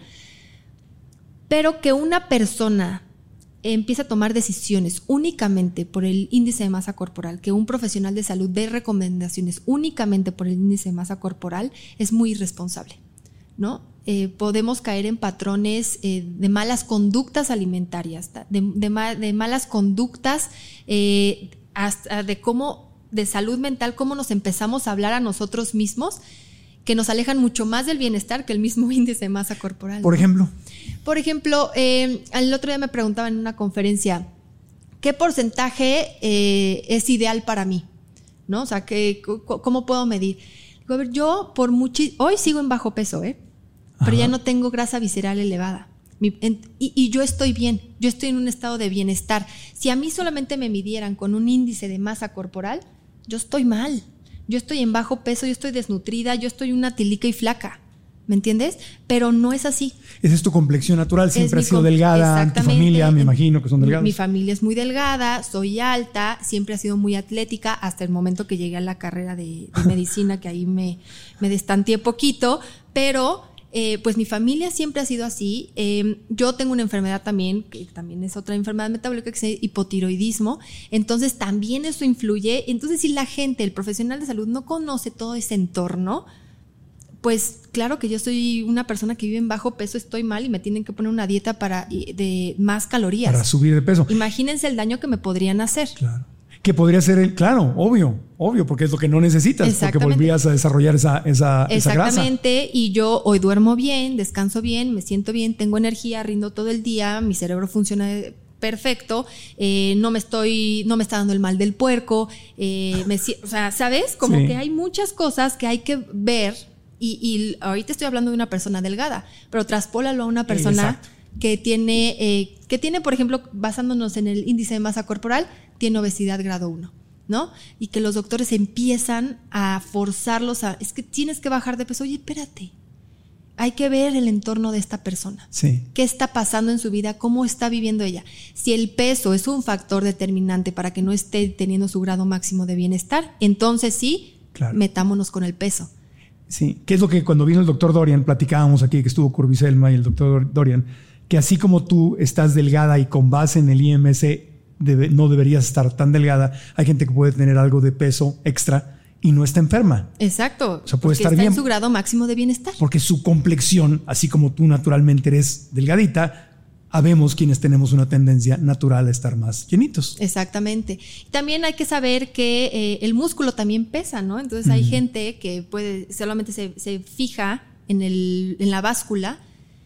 Pero que una persona empiece a tomar decisiones únicamente por el índice de masa corporal, que un profesional de salud dé recomendaciones únicamente por el índice de masa corporal, es muy irresponsable, ¿no? Eh, podemos caer en patrones eh, de malas conductas alimentarias, de, de, ma, de malas conductas, eh, hasta de cómo, de salud mental, cómo nos empezamos a hablar a nosotros mismos, que nos alejan mucho más del bienestar que el mismo índice de masa corporal. Por ejemplo. Por ejemplo, eh, el otro día me preguntaban en una conferencia, ¿qué porcentaje eh, es ideal para mí? ¿No? O sea, ¿qué, ¿cómo puedo medir? Digo, a ver, yo por mucho, hoy sigo en bajo peso, ¿eh? Pero Ajá. ya no tengo grasa visceral elevada. Mi, en, y, y yo estoy bien, yo estoy en un estado de bienestar. Si a mí solamente me midieran con un índice de masa corporal, yo estoy mal. Yo estoy en bajo peso, yo estoy desnutrida, yo estoy una tilica y flaca. ¿Me entiendes? Pero no es así. Esa es tu complexión natural, siempre has sido delgada. Tu familia, me imagino que son delgadas. Mi familia es muy delgada, soy alta, siempre ha sido muy atlética hasta el momento que llegué a la carrera de, de medicina, que ahí me, me destanteé poquito, pero... Eh, pues mi familia siempre ha sido así. Eh, yo tengo una enfermedad también, que también es otra enfermedad metabólica, que es hipotiroidismo. Entonces también eso influye. Entonces si la gente, el profesional de salud no conoce todo ese entorno, pues claro que yo soy una persona que vive en bajo peso, estoy mal y me tienen que poner una dieta para de más calorías. Para subir de peso. Imagínense el daño que me podrían hacer. Claro. Que podría ser, el, claro, obvio, obvio, porque es lo que no necesitas, porque volvías a desarrollar esa, esa, esa grasa. Exactamente, y yo hoy duermo bien, descanso bien, me siento bien, tengo energía, rindo todo el día, mi cerebro funciona perfecto, eh, no me estoy, no me está dando el mal del puerco, eh, me, o sea, ¿sabes? Como sí. que hay muchas cosas que hay que ver, y, y ahorita estoy hablando de una persona delgada, pero traspólalo a una persona Exacto. que tiene, eh, que tiene, por ejemplo, basándonos en el índice de masa corporal, tiene obesidad grado uno, ¿no? Y que los doctores empiezan a forzarlos a, es que tienes que bajar de peso. Oye, espérate, hay que ver el entorno de esta persona. Sí. ¿Qué está pasando en su vida? ¿Cómo está viviendo ella? Si el peso es un factor determinante para que no esté teniendo su grado máximo de bienestar, entonces sí, claro, metámonos con el peso. Sí, que es lo que cuando vino el doctor Dorian, platicábamos aquí, que estuvo Curviselma y el doctor Dorian, que así como tú estás delgada y con base en el I M C debe, no deberías estar tan delgada, hay gente que puede tener algo de peso extra y no está enferma. Exacto. O sea, puede porque estar está bien en su grado máximo de bienestar. Porque su complexión, así como tú naturalmente eres delgadita, habemos quienes tenemos una tendencia natural a estar más llenitos. Exactamente. También hay que saber que eh, el músculo también pesa, ¿no? Entonces hay uh-huh. gente que puede solamente se, se fija en, el, en la báscula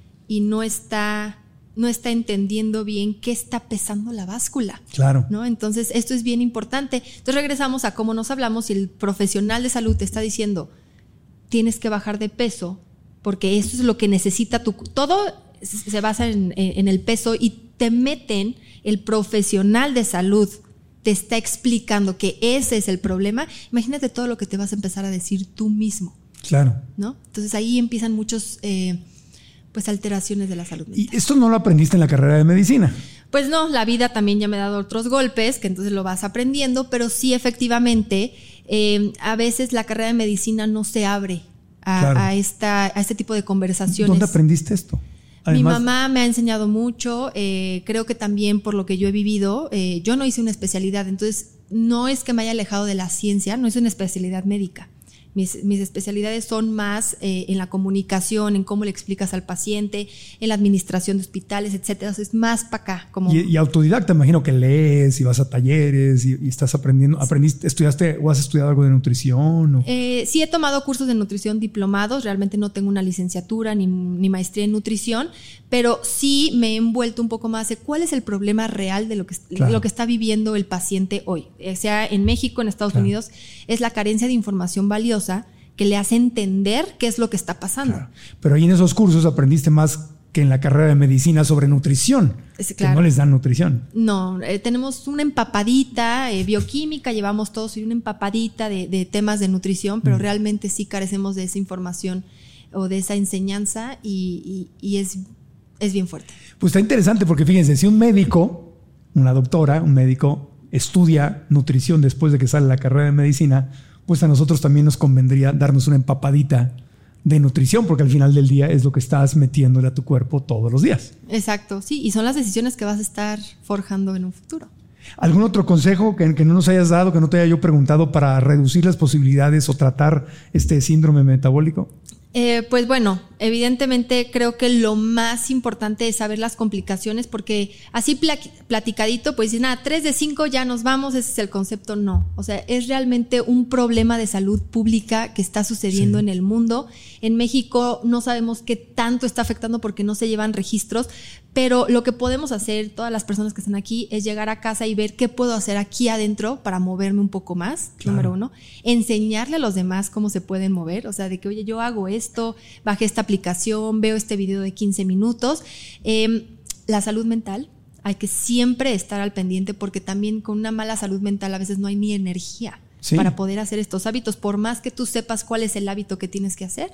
y no está... no está entendiendo bien qué está pesando la báscula. Claro. ¿No? Entonces, esto es bien importante. Entonces, regresamos a cómo nos hablamos y el profesional de salud te está diciendo, tienes que bajar de peso porque eso es lo que necesita tu... Todo se basa en, en el peso y te meten, el profesional de salud te está explicando que ese es el problema. Imagínate todo lo que te vas a empezar a decir tú mismo. Claro. ¿No? Entonces, ahí empiezan muchos... Eh, pues alteraciones de la salud mental. ¿Y esto no lo aprendiste en la carrera de medicina? Pues no, la vida también ya me ha dado otros golpes, que entonces lo vas aprendiendo, pero sí efectivamente, eh, a veces la carrera de medicina no se abre a, claro. a, esta, a este tipo de conversaciones. ¿Dónde aprendiste esto? Además, mi mamá me ha enseñado mucho, eh, creo que también por lo que yo he vivido, eh, yo no hice una especialidad, entonces no es que me haya alejado de la ciencia, no es una especialidad médica. Mis, mis especialidades son más eh, en la comunicación, en cómo le explicas al paciente, en la administración de hospitales, etcétera. O sea, es más para acá. Como... Y, y autodidacta, imagino que lees y vas a talleres y, y estás aprendiendo. ¿Aprendiste, estudiaste o has estudiado algo de nutrición? O? Eh, sí, he tomado cursos de nutrición diplomados. Realmente no tengo una licenciatura ni, ni maestría en nutrición, pero sí me he envuelto un poco más de cuál es el problema real de lo que, claro. lo que está viviendo el paciente hoy. Eh, sea en México, en Estados claro. Unidos, es la carencia de información valiosa que le hace entender qué es lo que está pasando. Claro. Pero ahí en esos cursos aprendiste más que en la carrera de medicina sobre nutrición, es, claro. que no les dan nutrición. No, eh, tenemos una empapadita, eh, bioquímica, llevamos todos y una empapadita de, de temas de nutrición, pero mm. realmente sí carecemos de esa información o de esa enseñanza y, y, y es, es bien fuerte. Pues está interesante porque fíjense, si un médico, una doctora, un médico estudia nutrición después de que sale la carrera de medicina, pues a nosotros también nos convendría darnos una empapadita de nutrición, porque al final del día es lo que estás metiéndole a tu cuerpo todos los días. Exacto, sí, y son las decisiones que vas a estar forjando en un futuro. ¿Algún otro consejo que, que no nos hayas dado, que no te haya yo preguntado para reducir las posibilidades o tratar este síndrome metabólico? Eh, pues bueno, evidentemente creo que lo más importante es saber las complicaciones, porque así platicadito, pues dicen, nada, tres de cinco ya nos vamos, ese es el concepto. No, o sea, es realmente un problema de salud pública que está sucediendo sí. en el mundo. En México no sabemos qué tanto está afectando porque no se llevan registros, pero lo que podemos hacer, todas las personas que están aquí, es llegar a casa y ver qué puedo hacer aquí adentro para moverme un poco más, claro. número uno. Enseñarle a los demás cómo se pueden mover, o sea, de que, oye, yo hago esto, bajé esta aplicación, veo este video de quince minutos. Eh, la salud mental, hay que siempre estar al pendiente, porque también con una mala salud mental a veces no hay ni energía sí. para poder hacer estos hábitos. Por más que tú sepas cuál es el hábito que tienes que hacer,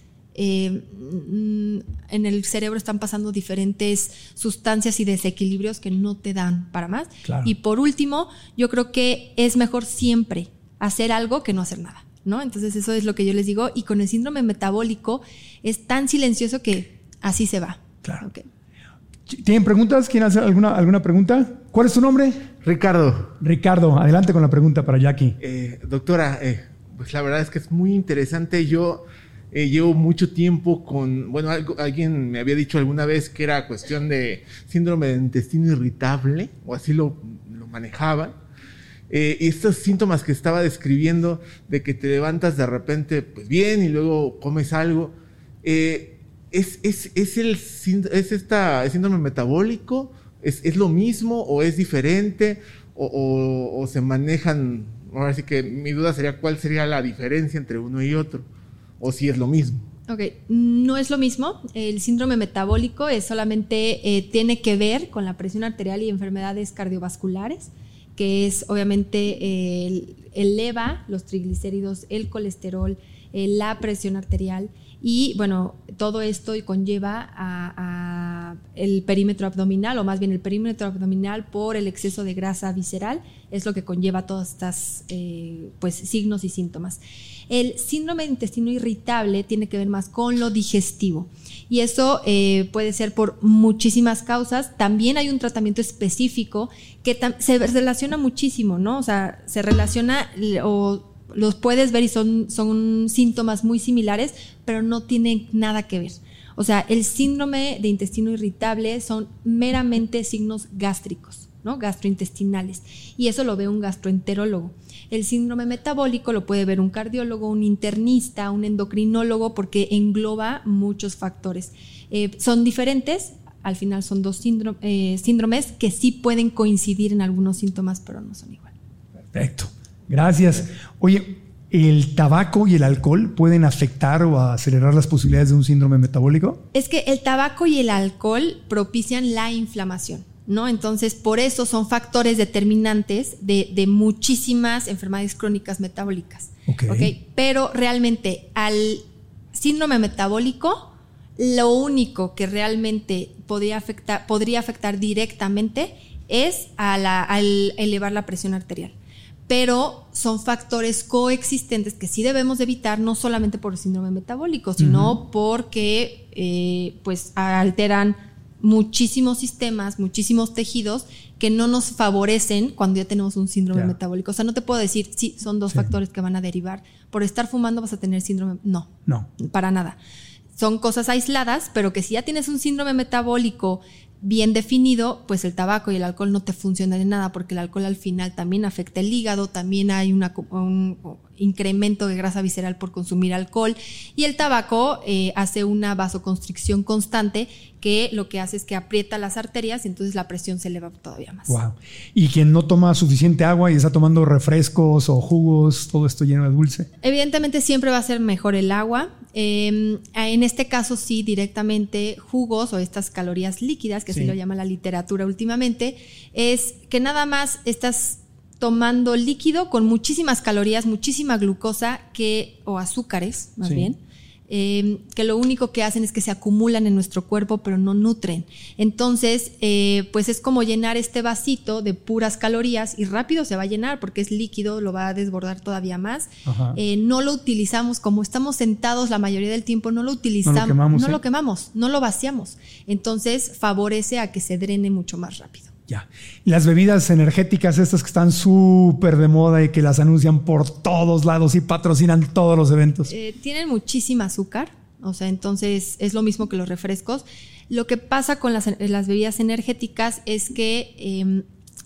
Eh, en el cerebro están pasando diferentes sustancias y desequilibrios que no te dan para más. Claro. Y por último, yo creo que es mejor siempre hacer algo que no hacer nada, ¿no? Entonces eso es lo que yo les digo, y con el síndrome metabólico es tan silencioso que así se va. Claro. Okay. ¿Tienen preguntas? ¿Quieren hacer alguna, alguna pregunta? ¿Cuál es tu nombre? Ricardo. Ricardo, adelante con la pregunta para Jackie. Eh, doctora, eh, pues la verdad es que es muy interesante. Yo Eh, llevo mucho tiempo con, bueno, algo, alguien me había dicho alguna vez que era cuestión de síndrome de intestino irritable, o así lo, lo manejaban. Eh, y estos síntomas que estaba describiendo, de que te levantas de repente pues bien y luego comes algo, eh, ¿es, es, es, el, es esta, el síndrome metabólico? ¿Es, ¿Es lo mismo o es diferente? O, o, o se manejan, ahora sí que mi duda sería cuál sería la diferencia entre uno y otro. ¿O si es lo mismo? Ok, no es lo mismo. El síndrome metabólico es solamente, eh, tiene que ver con la presión arterial y enfermedades cardiovasculares, que es obviamente eh, el, eleva los triglicéridos, el colesterol, eh, la presión arterial y bueno, todo esto conlleva a, a el perímetro abdominal, o más bien el perímetro abdominal por el exceso de grasa visceral, es lo que conlleva todos estos eh, pues, signos y síntomas. El síndrome de intestino irritable tiene que ver más con lo digestivo y eso eh, puede ser por muchísimas causas. También hay un tratamiento específico que se relaciona muchísimo, ¿no? O sea, se relaciona o los puedes ver y son, son síntomas muy similares, pero no tienen nada que ver. O sea, el síndrome de intestino irritable son meramente signos gástricos, ¿no? Gastrointestinales, y eso lo ve un gastroenterólogo. El síndrome metabólico lo puede ver un cardiólogo, un internista, un endocrinólogo, porque engloba muchos factores. Eh, son diferentes, al final son dos síndrome, eh, síndromes que sí pueden coincidir en algunos síntomas, pero no son igual. Perfecto, gracias. Oye, ¿el tabaco y el alcohol pueden afectar o acelerar las posibilidades de un síndrome metabólico? Es que el tabaco y el alcohol propician la inflamación, ¿no? Entonces, por eso son factores determinantes de, de muchísimas enfermedades crónicas metabólicas. Okay. ¿Okay? Pero realmente al síndrome metabólico, lo único que realmente podría afectar, podría afectar directamente es a la, al elevar la presión arterial. Pero son factores coexistentes que sí debemos evitar, no solamente por el síndrome metabólico, sino uh-huh. porque eh, pues alteran muchísimos sistemas, muchísimos tejidos que no nos favorecen cuando ya tenemos un síndrome yeah. metabólico. O sea, no te puedo decir, sí, son dos sí. factores que van a derivar. Por estar fumando vas a tener síndrome. No, no, para nada. Son cosas aisladas, pero que si ya tienes un síndrome metabólico bien definido, pues el tabaco y el alcohol no te funcionan de nada, porque el alcohol al final también afecta el hígado, también hay una, un incremento de grasa visceral por consumir alcohol, y el tabaco eh, hace una vasoconstricción constante que lo que hace es que aprieta las arterias y entonces la presión se eleva todavía más. Wow. ¿Y quien no toma suficiente agua y está tomando refrescos o jugos, todo esto lleno de dulce? Evidentemente siempre va a ser mejor el agua. Eh, en este caso sí, directamente jugos o estas calorías líquidas, que sí. así lo llama la literatura últimamente, es que nada más estás tomando líquido con muchísimas calorías, muchísima glucosa que, o azúcares más sí. bien, eh, que lo único que hacen es que se acumulan en nuestro cuerpo pero no nutren. Entonces eh, pues es como llenar este vasito de puras calorías y rápido se va a llenar porque es líquido, lo va a desbordar todavía más. Eh, no lo utilizamos, como estamos sentados la mayoría del tiempo, no lo utilizamos, no lo quemamos, no, ¿eh? lo, quemamos, no lo vaciamos. Entonces favorece a que se drene mucho más rápido. Ya. Las bebidas energéticas, estas que están súper de moda y que las anuncian por todos lados y patrocinan todos los eventos. Eh, tienen muchísima azúcar, o sea, entonces es lo mismo que los refrescos. Lo que pasa con las, las bebidas energéticas es que eh,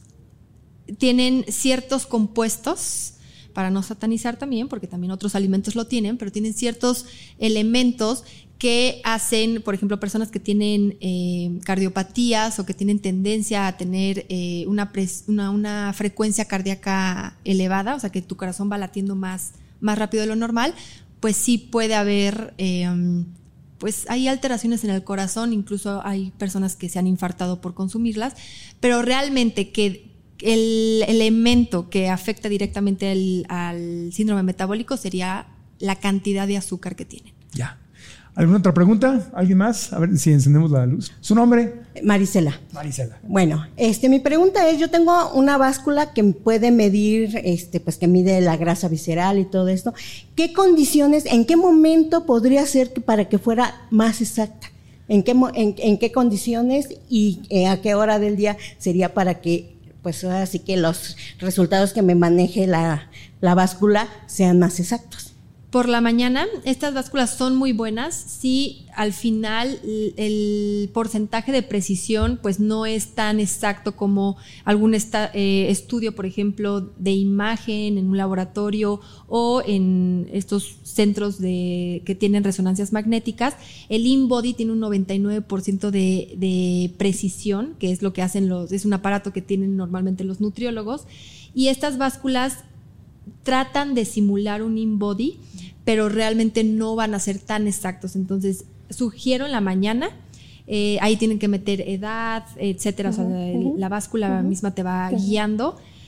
tienen ciertos compuestos, para no satanizar también, porque también otros alimentos lo tienen, pero tienen ciertos elementos que hacen, por ejemplo, personas que tienen eh, cardiopatías o que tienen tendencia a tener eh, una, pres, una, una frecuencia cardíaca elevada, o sea que tu corazón va latiendo más, más rápido de lo normal, pues sí puede haber, eh, pues hay alteraciones en el corazón, incluso hay personas que se han infartado por consumirlas, pero realmente que el elemento que afecta directamente el, al síndrome metabólico sería la cantidad de azúcar que tienen. Ya. ¿Alguna otra pregunta? ¿Alguien más? A ver si encendemos la luz. ¿Su nombre? Marisela. Marisela. Bueno, este, mi pregunta es, yo tengo una báscula que puede medir, este, pues que mide la grasa visceral y todo esto. ¿Qué condiciones, en qué momento podría ser para que fuera más exacta? ¿En qué, en, en qué condiciones y eh, a qué hora del día sería para que, pues así que los resultados que me maneje la, la báscula sean más exactos? Por la mañana, estas básculas son muy buenas si al final el porcentaje de precisión pues no es tan exacto como algún esta, eh, estudio, por ejemplo, de imagen en un laboratorio o en estos centros de, que tienen resonancias magnéticas. El InBody tiene un noventa y nueve por ciento de, de precisión, que es lo que hacen los, es un aparato que tienen normalmente los nutriólogos, y estas básculas tratan de simular un InBody, pero realmente no van a ser tan exactos. Entonces, sugiero en la mañana, eh, ahí tienen que meter edad, etcétera. Uh-huh, o sea, uh-huh, la báscula uh-huh. misma te va uh-huh. guiando.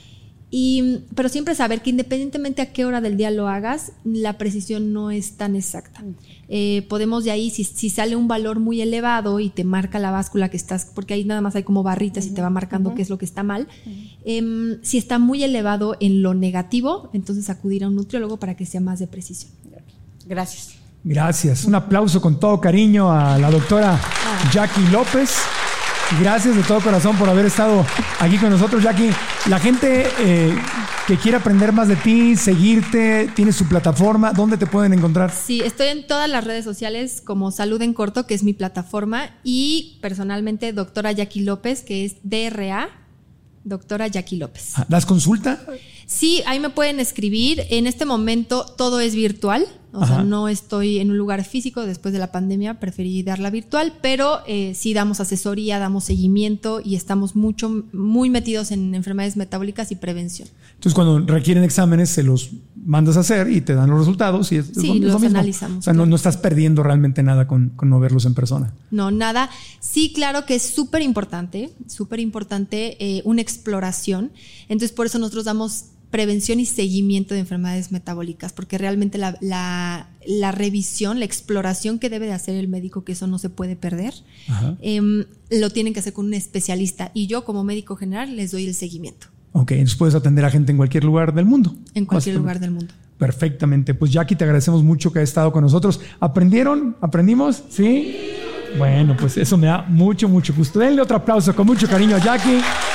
Y, pero siempre saber que independientemente a qué hora del día lo hagas, la precisión no es tan exacta. Eh, podemos de ahí, si, si sale un valor muy elevado y te marca la báscula que estás, porque ahí nada más hay como barritas uh-huh. y te va marcando uh-huh. qué es lo que está mal. Uh-huh. Eh, si está muy elevado en lo negativo, entonces acudir a un nutriólogo para que sea más de precisión. Gracias. Gracias. Un aplauso con todo cariño a la doctora ah. Jackie López. Gracias de todo corazón por haber estado aquí con nosotros, Jackie. La gente eh, que quiere aprender más de ti, seguirte, tienes su plataforma, ¿dónde te pueden encontrar? Sí, estoy en todas las redes sociales como Salud en Corto, que es mi plataforma, y personalmente doctora Jackie López, que es D R A, doctora Jackie López. ¿Das consulta? Sí, ahí me pueden escribir. En este momento todo es virtual. O Ajá. sea, no estoy en un lugar físico. Después de la pandemia preferí darla virtual, pero eh, sí damos asesoría, damos seguimiento y estamos mucho, muy metidos en enfermedades metabólicas y prevención. Entonces, cuando requieren exámenes, se los mandas a hacer y te dan los resultados. Y es, sí, es lo, los es lo analizamos. O sea, no, no estás perdiendo realmente nada con, con no verlos en persona. No, nada. Sí, claro que es súper importante, súper importante eh, una exploración. Entonces, por eso nosotros damos prevención y seguimiento de enfermedades metabólicas, porque realmente la, la, la revisión, la exploración que debe de hacer el médico, que eso no se puede perder, eh, lo tienen que hacer con un especialista, y yo como médico general les doy el seguimiento. Ok, entonces puedes atender a gente en cualquier lugar del mundo. En cualquier lugar del mundo. Perfectamente. Pues Jackie, te agradecemos mucho que hayas estado con nosotros. ¿Aprendieron? ¿Aprendimos? ¿Sí? Bueno, pues eso me da mucho, mucho gusto. Denle otro aplauso con mucho cariño a Jackie.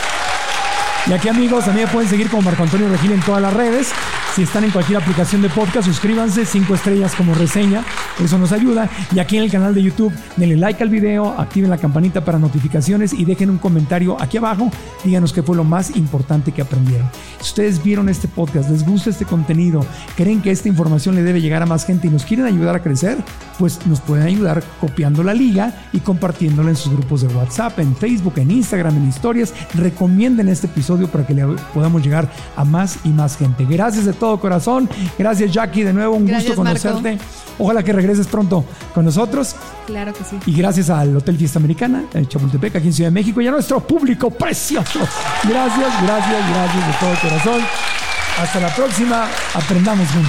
Y aquí, amigos, también me pueden seguir como Marco Antonio Regil en todas las redes. Si están en cualquier aplicación de podcast, suscríbanse, cinco estrellas como reseña, eso nos ayuda. Y aquí en el canal de YouTube, denle like al video, activen la campanita para notificaciones y dejen un comentario aquí abajo. Díganos qué fue lo más importante que aprendieron. Si ustedes vieron este podcast, les gusta este contenido, creen que esta información le debe llegar a más gente y nos quieren ayudar a crecer, pues nos pueden ayudar copiando la liga y compartiéndola en sus grupos de WhatsApp, en Facebook, en Instagram, en historias. Recomienden este episodio para que le podamos llegar a más y más gente. Gracias de todo corazón. Gracias, Jackie, de nuevo, un gracias, gusto conocerte. Marco. Ojalá que regreses pronto con nosotros. Claro que sí. Y gracias al Hotel Fiesta Americana, en Chapultepec, aquí en Ciudad de México, y a nuestro público precioso. Gracias, gracias, gracias de todo corazón. Hasta la próxima. Aprendamos juntos.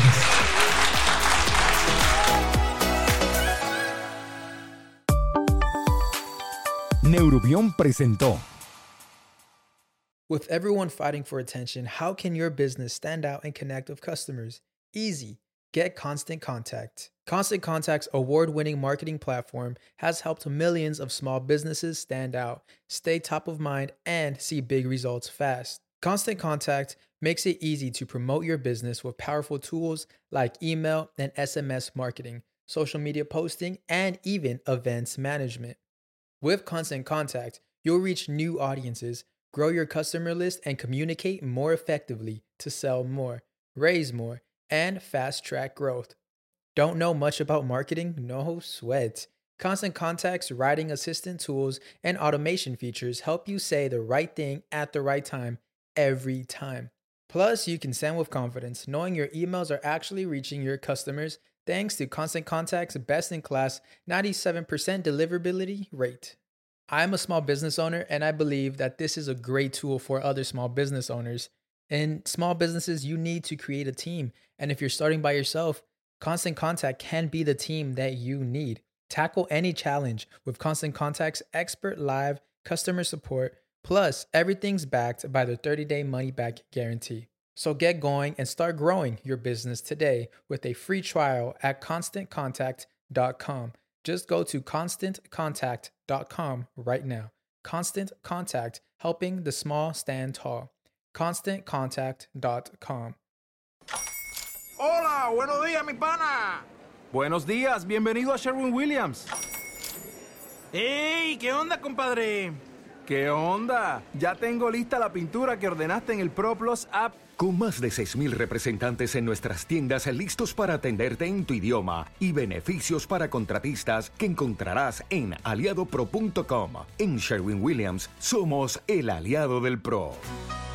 Neurobión presentó. With everyone fighting for attention, how can your business stand out and connect with customers? Easy. Get Constant Contact. Constant Contact's award-winning marketing platform has helped millions of small businesses stand out, stay top of mind, and see big results fast. Constant Contact makes it easy to promote your business with powerful tools like email and S M S marketing, social media posting, and even events management. With Constant Contact, you'll reach new audiences, grow your customer list, and communicate more effectively to sell more, raise more, and fast-track growth. Don't know much about marketing? No sweat. Constant Contact's writing assistant tools and automation features help you say the right thing at the right time every time. Plus, you can send with confidence, knowing your emails are actually reaching your customers thanks to Constant Contact's best-in-class ninety-seven percent deliverability rate. I'm a small business owner, and I believe that this is a great tool for other small business owners. In small businesses, you need to create a team. And if you're starting by yourself, Constant Contact can be the team that you need. Tackle any challenge with Constant Contact's expert live customer support. Plus, everything's backed by the thirty-day money-back guarantee. So get going and start growing your business today with a free trial at constant contact dot com. Just go to constant contact dot com right now. Constant Contact, helping the small stand tall. constant contact dot com. Hola, buenos días, mi pana. Buenos días, bienvenido a Sherwin-Williams. ¡Ey! ¿Qué onda, compadre? ¿Qué onda? Ya tengo lista la pintura que ordenaste en el ProPlus app. Con más de seis mil representantes en nuestras tiendas listos para atenderte en tu idioma y beneficios para contratistas que encontrarás en aliado pro punto com. En Sherwin-Williams somos el aliado del pro.